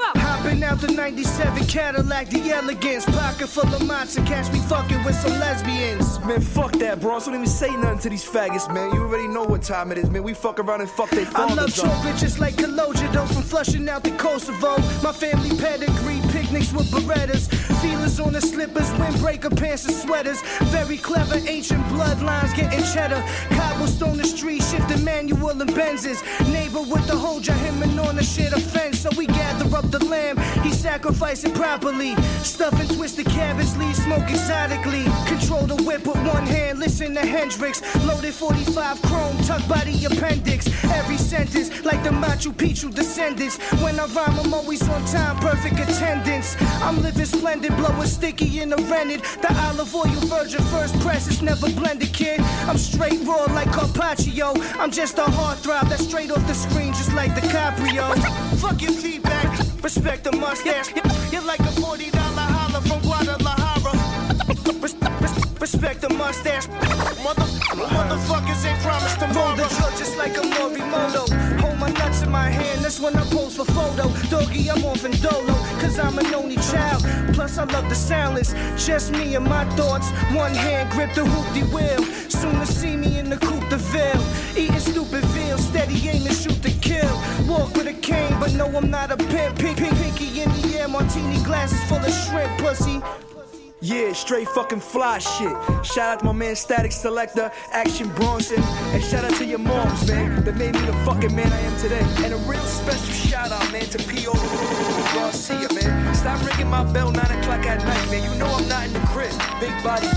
Whipping out the 97 Cadillac, the elegance. Pocket full of matzo, catch me fucking with some lesbians. Man, fuck that, bro. So don't even say nothing to these faggots, man. You already know what time it is, man. We fuck around and fuck they fathers. I love short bitches like Kaloja, though, from flushing out the Kosovo. My family pedigree, picnics with Berettas. Feelers on the slippers, windbreaker pants and sweaters. Very clever, ancient bloodlines getting cheddar. Cobblestone the street, shifting manual and Benzes. Neighbor with the Hoja, him and on the shit offense. So we gather up the lamb, he sacrifice it properly. Stuff and twisted cabbage leaves, smoke exotically. Control the whip with one hand, listen to Hendrix. Loaded 45 chrome, tucked by the appendix. Every sentence, like the Machu Picchu descendants. When I rhyme, I'm always on time, perfect attendance. I'm living splendid, blowing sticky in the rented. The olive oil virgin first press, it's never blended, kid. I'm straight raw like Carpaccio. I'm just a heartthrob that's straight off the screen, just like DiCaprio. Fucking feedback, respect the mustache. You're like a $40 holla from Guadalajara. Respect the mustache. Motherfuckers ain't promised tomorrow. Roll the drill just like a Morimoto. Hold my nuts in my hand, that's when I pose for photo. Doggy, I'm off in Dolo, cause I'm an only child. Plus I love the silence, just me and my thoughts. One hand grip the hoop-de-wheel. Soon to see me in the coupe de ville. Eating stupid veal, steady aim and shoot to kill. Walk with a cane, but no I'm not a pimp. Pinky in the air, martini glasses full of shrimp, pussy. Yeah, straight fucking fly shit. Shout out to my man Static Selector, Action Bronson, and shout out to your moms, man, that made me the fucking man I am today. And a real special shout out, man, to P.O. Garcia, man. Stop ringing my bell 9 o'clock at night, man. You know I'm not in the crib. Big body.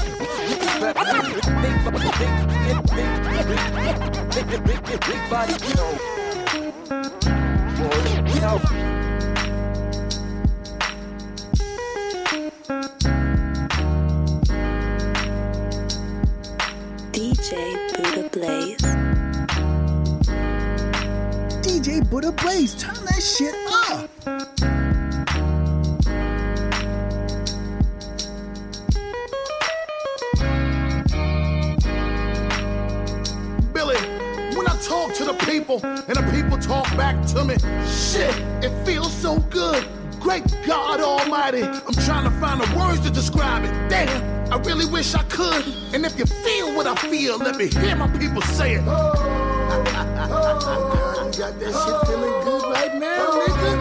Big body. DJ Buddha Blaze. DJ Buddha Blaze, turn that shit up. Billy, when I talk to the people and the people talk back to me, shit, it feels so good. Great God Almighty, I'm trying to find the words to describe it. Damn, I really wish I could. And if you feel what I feel, let me hear my people say it. Oh, you got that shit feeling good right now, nigga?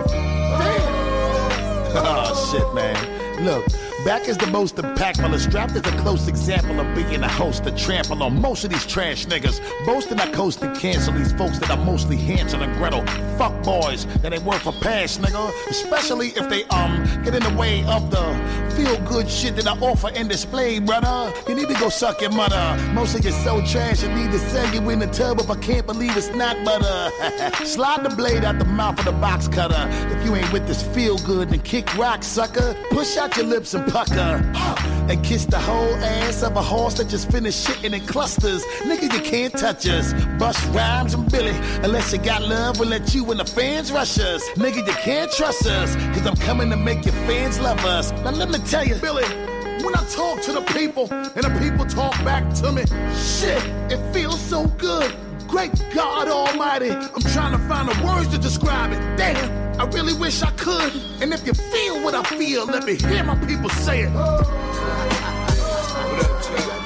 Damn. Oh, shit, man. Look. Back is the most impactful, and strapped is a close example of being a host to trample on most of these trash niggas. Boasting I coast and cancel these folks that are mostly Hansel and Gretel. Fuck boys that ain't worth a pass, nigga. Especially if they get in the way of the feel good shit that I offer and display, brother. You need to go suck your mother. Most of you so trash, you need to sell you in the tub if I can't believe it's not butter. Slide the blade out the mouth of the box cutter. If you ain't with this feel good, then kick rock, sucker. Push out your lips and pucker, and kiss the whole ass of a horse that just finished shitting in clusters. Nigga, you can't touch us. Bust rhymes and Billy, unless you got love, we'll let you and the fans rush us. Nigga, you can't trust us, cause I'm coming to make your fans love us. Now let me tell you, Billy, when I talk to the people and the people talk back to me, shit, it feels so good. Great God Almighty, I'm trying to find the words to describe it. Damn, I really wish I could. And if you feel what I feel, let me hear my people say it. What up, Chuck?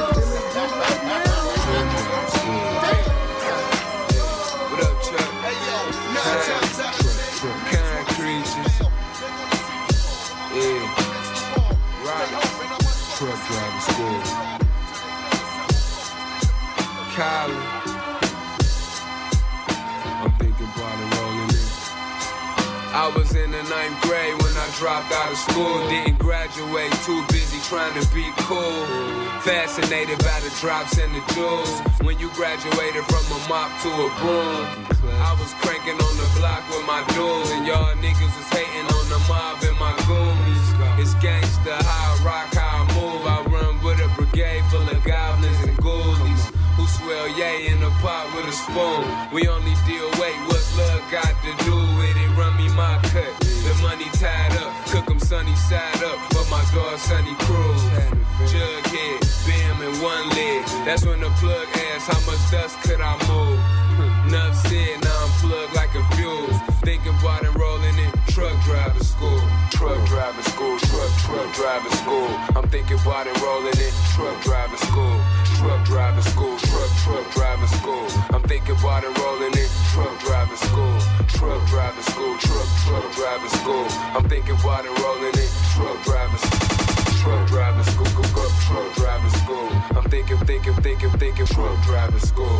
What up, Chuck? Hey, yo, kind creatures. Yeah. Right. Truck driver school. Kylie. I was in the 9th grade when I dropped out of school. Didn't graduate, too busy trying to be cool. Fascinated by the drops and the jewels. When you graduated from a mop to a broom, I was cranking on the block with my dudes, and y'all niggas was hating on the mob and my goonies. It's gangsta, how I rock, how I move. I run with a brigade full of goblins and ghoulies who swell yay in a pot with a spoon. We only deal weight, what's love got to do with it? Run me my cut, the money tied up, cook 'em sunny side up, but my dog Sunny Cruz. Jughead, bam in one leg, that's when the plug asked how much dust could I move. Enough said, now I'm plugged like a fuse, thinking about and rolling it, truck driver. I'm thinking about enrolling in truck driving school. Truck driving school, truck driving school. I'm thinking about enrolling in truck driving school. Truck driving school, truck driving school. I'm thinking about enrolling in truck driving school. Truck driving school, truck driving school. I'm thinking, truck driving school.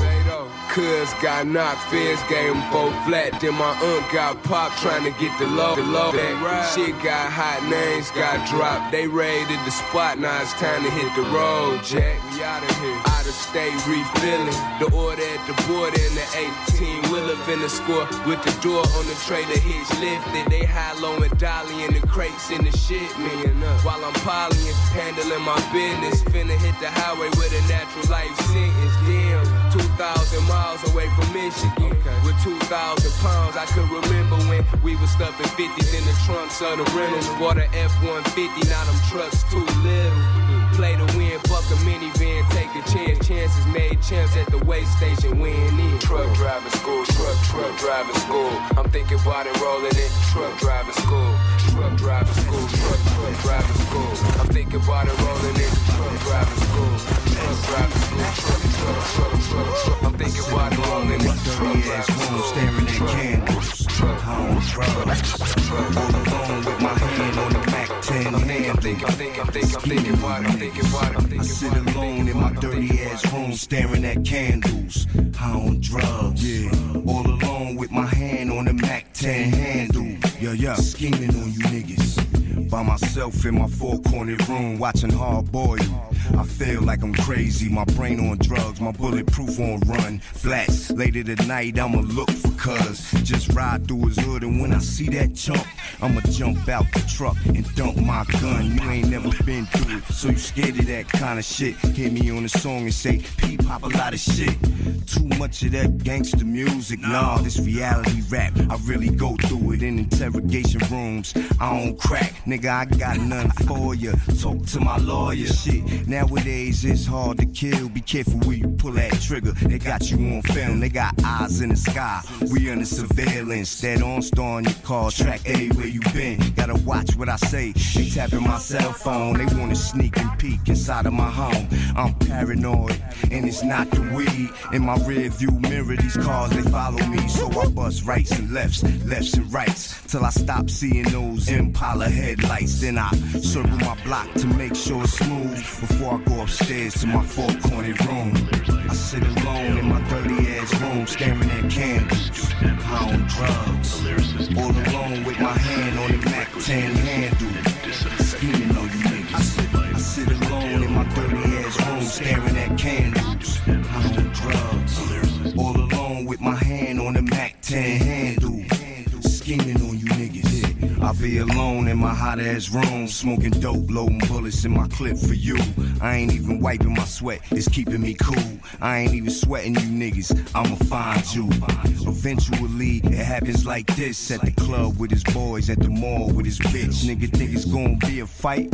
Cuz got knocked, feds gave him 4 flat. Then my aunt got popped trying to get the low. That shit got hot, names got dropped. They raided the spot, now it's time to hit the road, Jack. We out of here. Out of state, refilling. The order at the border in the 18-wheeler finna score with the door on the trailer hitch lifted. They high-low and dolly in the crates in the shit, man. While I'm polying, handling my business. Finna hit the highway with a natural life sentence. Damn, 2,000 miles away from Michigan. With 2,000 pounds, I could remember when we was stuffing 50s in the trunks of the rentals. Bought a F-150, now them trucks too little. Play to win, fuck a minivan, take a chance. Chances made champs at the way station, win in. Truck driving school, truck driving school. I'm thinking about enrolling in truck driving school. Truck driving school, truck driving school. I'm thinking about enrolling in truck driving school. Truck driving school, truck. I'm thinking about enrolling in truck driving school. Staring at candles, on drugs. All alone with my hand on the Mac 10 hand. I'm thinking about it. I sit alone in my dirty ass room staring at candles, high on drugs. Yeah, all alone with my hand on the Mac 10 handle. Yeah, scheming on you niggas. By myself in my 4-cornered room watching Hard Boiled. I feel like I'm crazy, my brain on drugs, my bulletproof on run. Flats, later tonight I'ma look for cuz. Just ride through his hood and when I see that chump, I'ma jump out the truck and dump my gun. You ain't never been through it, so you scared of that kind of shit. Hear me on the song and say, P pop a lot of shit. Too much of that gangster music, nah, this reality rap, I really go through it in interrogation rooms. I don't crack, nigga, I got nothing for ya. Talk to my lawyer, shit. Nowadays it's hard to kill, be careful where you pull that trigger. They got you on film, they got eyes in the sky. We under surveillance, that OnStar on your car, track A where you been. Gotta watch what I say, they tapping my cell phone. They wanna sneak and peek inside of my home. I'm paranoid, and it's not the weed. In my rear view mirror, these cars, they follow me. So I bust rights and lefts and rights, till I stop seeing those Impala headlights. Then I circle my block to make sure it's smooth before I go upstairs to my 4-cornered room. I sit alone in my dirty ass room staring at candles, high on drugs. All alone with my hand on the Mac 10 handle, scheming on you niggas. I sit alone in my dirty ass room staring at candles, high on drugs. All alone with my hand on the Mac 10 handle, scheming on you niggas. I'll be alone in my hot ass room, smoking dope, loading bullets in my clip for you. I ain't even wiping my sweat, it's keeping me cool. I ain't even sweating you niggas, I'ma find you. Eventually, it happens like this. At the club with his boys, at the mall with his bitch. Nigga think it's gonna be a fight?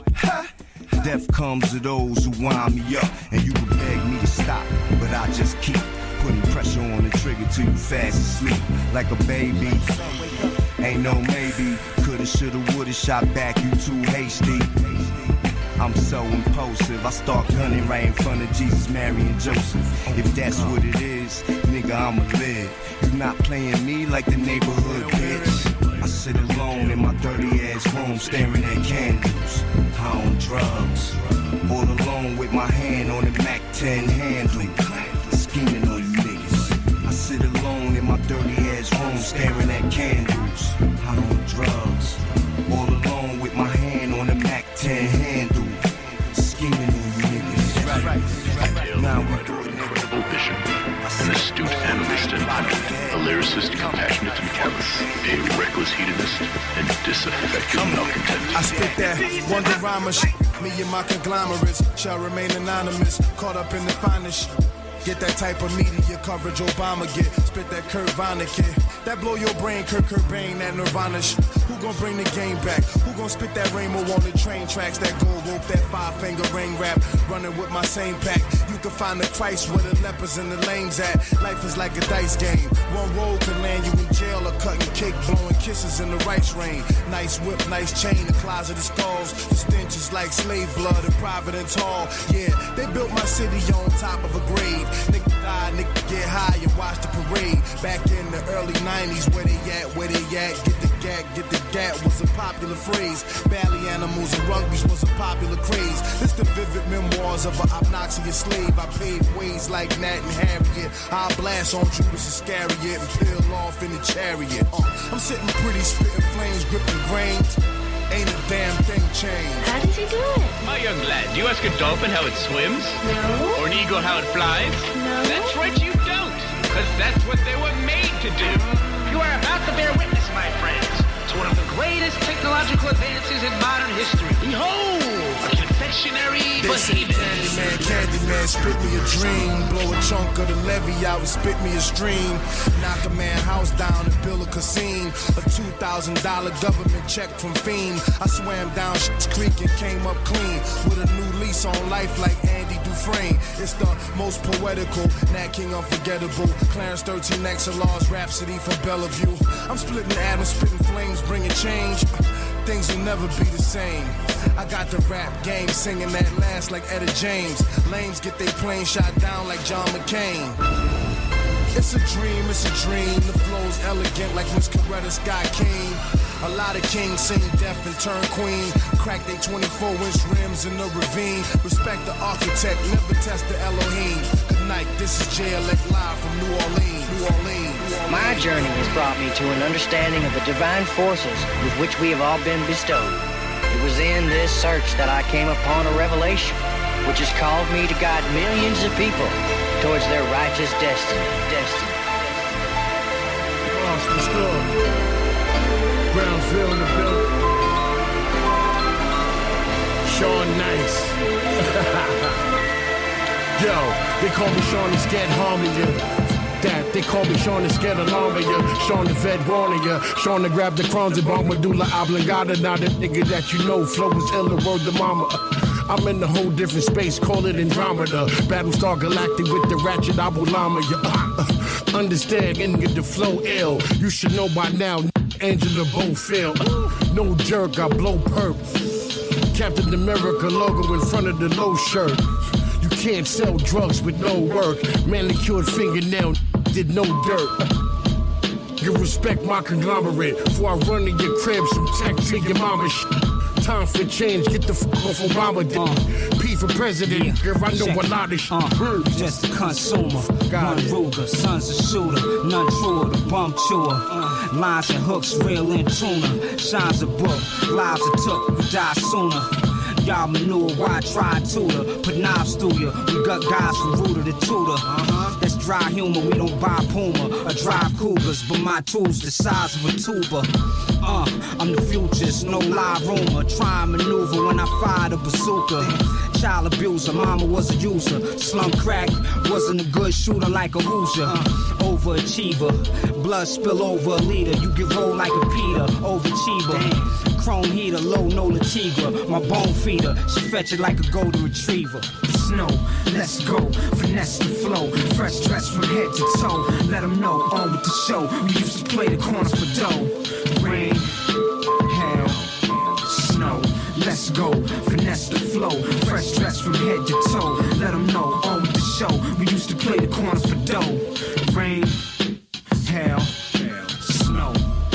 Death comes to those who wind me up. And you would beg me to stop, but I just keep putting pressure on the trigger till you fast asleep. Like a baby, ain't no maybe. Coulda, shoulda, woulda, shot back, you too hasty. I'm so impulsive, I start gunning right in front of Jesus, Mary, and Joseph. If that's what it is, nigga, I'ma live. You not playing me like the neighborhood bitch. I sit alone in my dirty ass room staring at candles, high on drugs. All alone with my hand on the Mac 10 handle, scheming on you niggas. I sit alone in my dirty ass room staring at candles, high on drugs. All alone with my hand on the Mac 10 handle, scheming on you niggas. Now we do it, nigga. An astute analyst and a lyricist compassionate and callous, a reckless hedonist and disaffected malcontent. I spit that wonder rhymer shit. Me and my conglomerates shall remain anonymous, caught up in the finest shit. Get that type of media coverage Obama get. Spit that Kurt Vonnegut. That blow your brain, Kurt Cobain, that Nirvana shit. Who gon' bring the game back? Who gon' spit that rainbow on the train tracks? That gold rope, that 5-finger ring rap. Running with my same pack. You can find the Christ where the lepers and the lames at. Life is like a dice game. One roll can land you in jail or cutting cake, blowing kisses verses in the rice rain. Nice whip, nice chain, the closet of skulls. The stench is like slave blood in Providence Hall. Yeah, they built my city on top of a grave. Nigga die, nigga get high and watch the parade. Back in the early 90s, where they at, where they at? Get the gat was a popular phrase. Bally animals and rugbies was a popular craze. This the vivid memoirs of an obnoxious slave. I paved ways like Nat and Harriet. I blast on Judas Iscariot and peel off in the chariot. I'm sitting pretty, spitting flames, gripping grains. Ain't a damn thing changed. How did you do it? My young lad, do you ask a dolphin how it swims? No. Or an eagle how it flies? No. That's right, you don't. Because that's what they were made to do. You are about to bear witness, my friends, to one of the greatest technological advances in modern history. Behold, a confectionery behemoth. Candyman, spit me a dream. Blow a chunk of the levee out and spit me a stream. Knock a man house down and build a casino. A $2,000 government check from Fiend. I swam down Shit's Creek and came up clean with a new lease on life like Andy Dufresne. It's the most poetical, Nat King unforgettable. Clarence 13 XLR's Rhapsody from Bellevue. I'm splitting atoms, spitting flames, bringing change. Things will never be the same. I got the rap game singing that last like Etta James. Lames get their plane shot down like John McCain. It's a dream, it's a dream. The flow's elegant like Miss Coretta Scott King. A lot of kings sing death and turn queen. Crack they 24-inch rims in the ravine. Respect the architect, never test the Elohim. Good night, this is JLX live from New Orleans. My journey has brought me to an understanding of the divine forces with which we have all been bestowed. It was in this search that I came upon a revelation, which has called me to guide millions of people towards their righteous destiny. Let's go. Brownsville in the building. Sean Nice. Yo, they call me Sean the Scared Harmony. That they call me Sean the Scared Alarm of you. Sean the Vet warning you. Sean to grab the crumbs and bomb medulla oblongata. Now the nigga that you know flow is ill, the word to mama. I'm in a whole different space, call it Andromeda. Battlestar Galactic with the ratchet Abu Lama. Understand, nigga, the flow ill. You should know by now, Angela Bofield. No jerk, I blow perp. Captain America logo in front of the low shirt. You can't sell drugs with no work. Manicured fingernail, did no dirt. You respect my conglomerate. Before I run in your crib, some tech to your mama shit. Time for change, get the fuck off Obama. P for president, girl, I know a lot of shit. Just a consumer, one Ruger, son's a shooter, none truer, the bum chewer. Lines and hooks, real in tuna. Shines a book, lives are took, we die sooner. Y'all manure, why try tutor? Put knives through you. We got guys from Rooter to Tutor. That's dry humor, we don't buy Puma or drive Cougars, but my tools the size of a tuba. I'm the futurist, no lie rumor. Try and maneuver when I fire the bazooka. Child abuser, mama was a user. Slum crack, wasn't a good shooter like a Hoosier. Overachiever, blood spill over a liter. You get rolled like a Peter, overachiever. Chrome heater, low no Latigra. My bone feeder, she fetch it like a golden retriever. Snow, let's go, finesse the flow. Fresh dress from head to toe. Let them know, on with the show. We used to play the corner for dough. Rain, hail, snow. Let's go, finesse the flow. Fresh dress from head to toe. Let them know, on with the show. We used to play the corner for dough. Rain, hail, snow.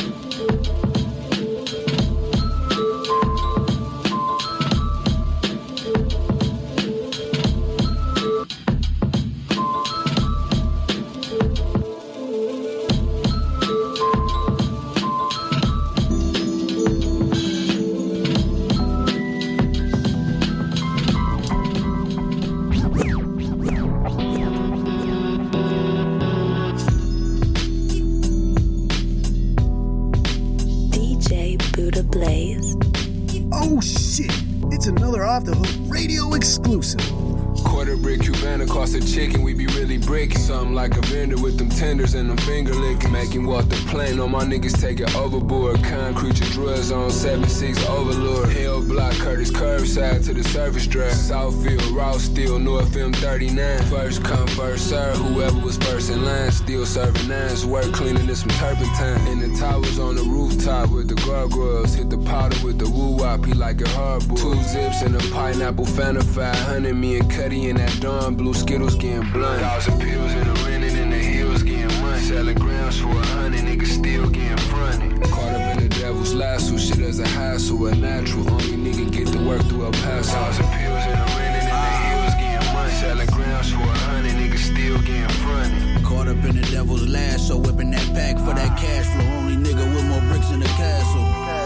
Off the Hook radio exclusive. Quarter brick Cubana cost a chicken, we be really breaking something like a vendor with them tenders and them finger licking. Making walk the plane on my niggas take it overboard. Concrete your drills on 7-6 Overlord. Hell block Curtis curbside to the surface drive. Southfield, Rouse Steel, North M39. First come, first serve, whoever was first in line. Still serving nines, work cleaning this some turpentine. In the towers on the rooftop. top with the gargoyles. Hit the powder with the woo-wop, he like a hardboiled. 2 zips and a pineapple Fanta 500. Me and Cuddy in that dawn blue Skittles getting blunt. 1,000 pills in the renting and the heels getting money. Selling grams for 100, niggas still getting fronted. Caught up in the devil's lasso, shit as a hassle, a natural. Only nigga get to work through El Paso. 1,000 pills in the renting and the heels getting money. Selling grams for 100, niggas still getting fronted. Caught up in the devil's lasso, whipping that pack for that cash flow. Only nigga with more bricks in the castle.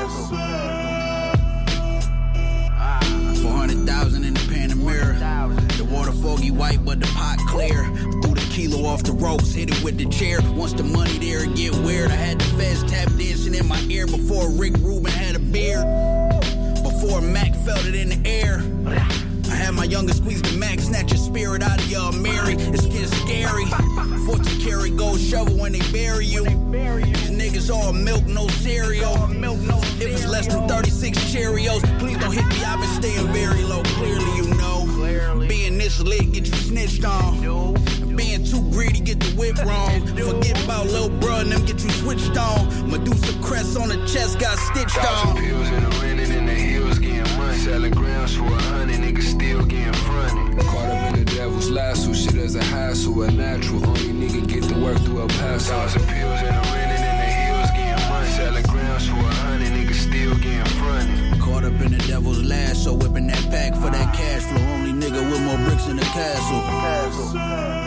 400,000 in the Panamera. The water foggy white, but the pot clear. Threw the kilo off the ropes, hit it with the chair. Once the money there, it get weird. I had the feds tap dancing in my ear before Rick Rubin had a beard. Before Mac felt it in the air. I had my youngest squeeze the Mac, snatch your spirit out of y'all Mary. It's getting scary. Fortune carry gold shovel when they bury you. These niggas all milk, no cereal. If it's less than 36 Cheerios, please don't hit me. I've been staying very low. Clearly, you know. Being this lit, get you snitched on. Being too greedy, get the whip wrong. Forget about Lil Bruh and them, get you switched on. Medusa crest on the chest, got stitched on. 1,000 pills in the renting and the heels getting money. Selling grams for 100, niggas still getting fronted. Caught up in the devil's lasso, shit as a hassle, a natural. Only nigga get to work through El Paso. 1,000 pills in the renting and the heels getting money. Selling grams for 100, niggas still getting fronted. Caught up in the devil's lasso, whipping that pack for that cash flow. Only nigga with more bricks in the castle.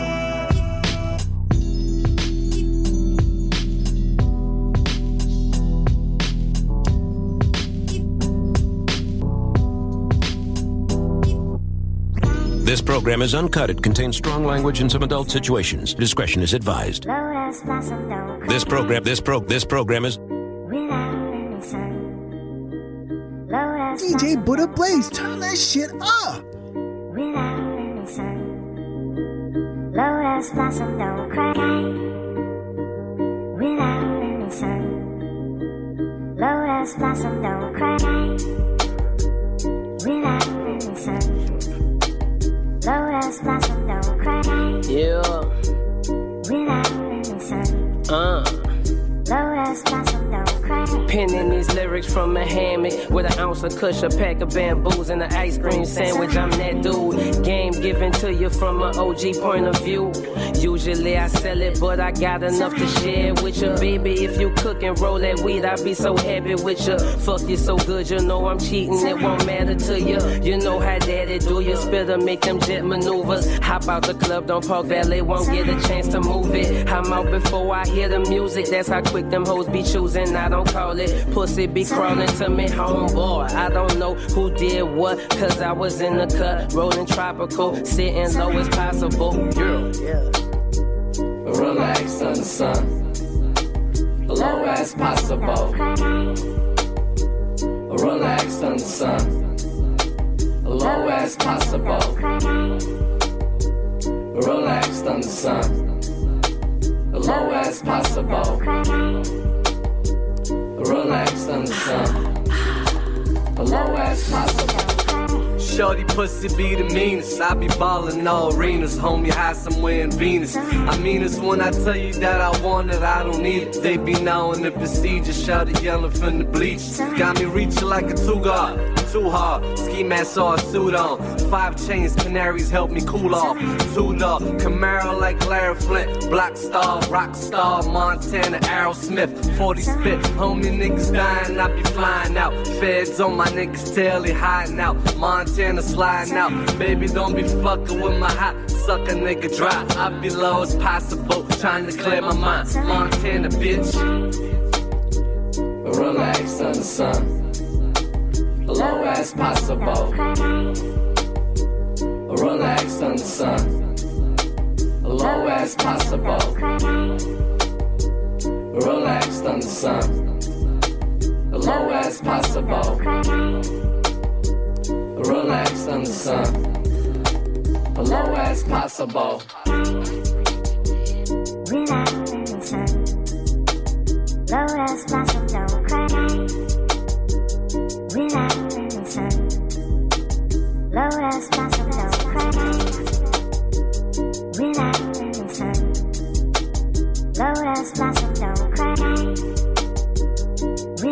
This program is uncut. It contains strong language and some adult situations. Discretion is advised. This program is DJ Buddha Blaze, turn that shit up. Lotus blossom don't cry. Without any sun. Lotus blossom don't cry. Without any sun. Lotus blossom don't cry. Yeah. Without any sun. Lotus blossom don't cry. Penning these lyrics from a hammock with an ounce of kush, a pack of bamboos, and an ice cream sandwich. I'm that dude. Game given to you from an OG point of view. Usually I sell it, but I got enough to share with you. Baby, if you cook and roll that weed, I'd be so happy with you. Fuck you so good, you know I'm cheating, it won't matter to you. You know how daddy do, you spitter, make them jet maneuvers. Hop out the club, don't park valet, won't get a chance to move it. I'm out before I hear the music, that's how quick them hoes be choosing. I don't call it pussy, be crawling to me, homeboy. I don't know who did what, cause I was in the cut, rolling tropical, sitting low as possible. Yeah. Relax on the sun, low as possible. Relax on the sun, low as possible. Relax on the sun, low as possible. Relax on the sun, low as possible. Shorty pussy be the meanest. I be ballin' all arenas. Homie high somewhere in Venus. I mean it's when I tell you that I want it, I don't need it. They be knowing the procedure. Shorty yelling from the bleachers. Got me reaching like a two-guard. Too hard, ski mask or a suit on. 5 chains, canaries help me cool off. 2-door, Camaro like Larry Flint. Block star, rock star, Montana, Aerosmith. 40 spit, homie niggas dying, I be flying out. Feds on my niggas tail, they hiding out. Montana sliding out. Baby, don't be fucking with my hot sucker nigga dry. I be low as possible, trying to clear my mind. Montana, bitch. Relax on the sun, low as possible. Relax on the sun, low as possible. Relax on the sun, low as possible. Relax on the sun, low as possible. Relax on the sun, low as blossom don't cry. Relax on the sun, low as blossom don't cry. Relax on the sun, low as blossom don't cry.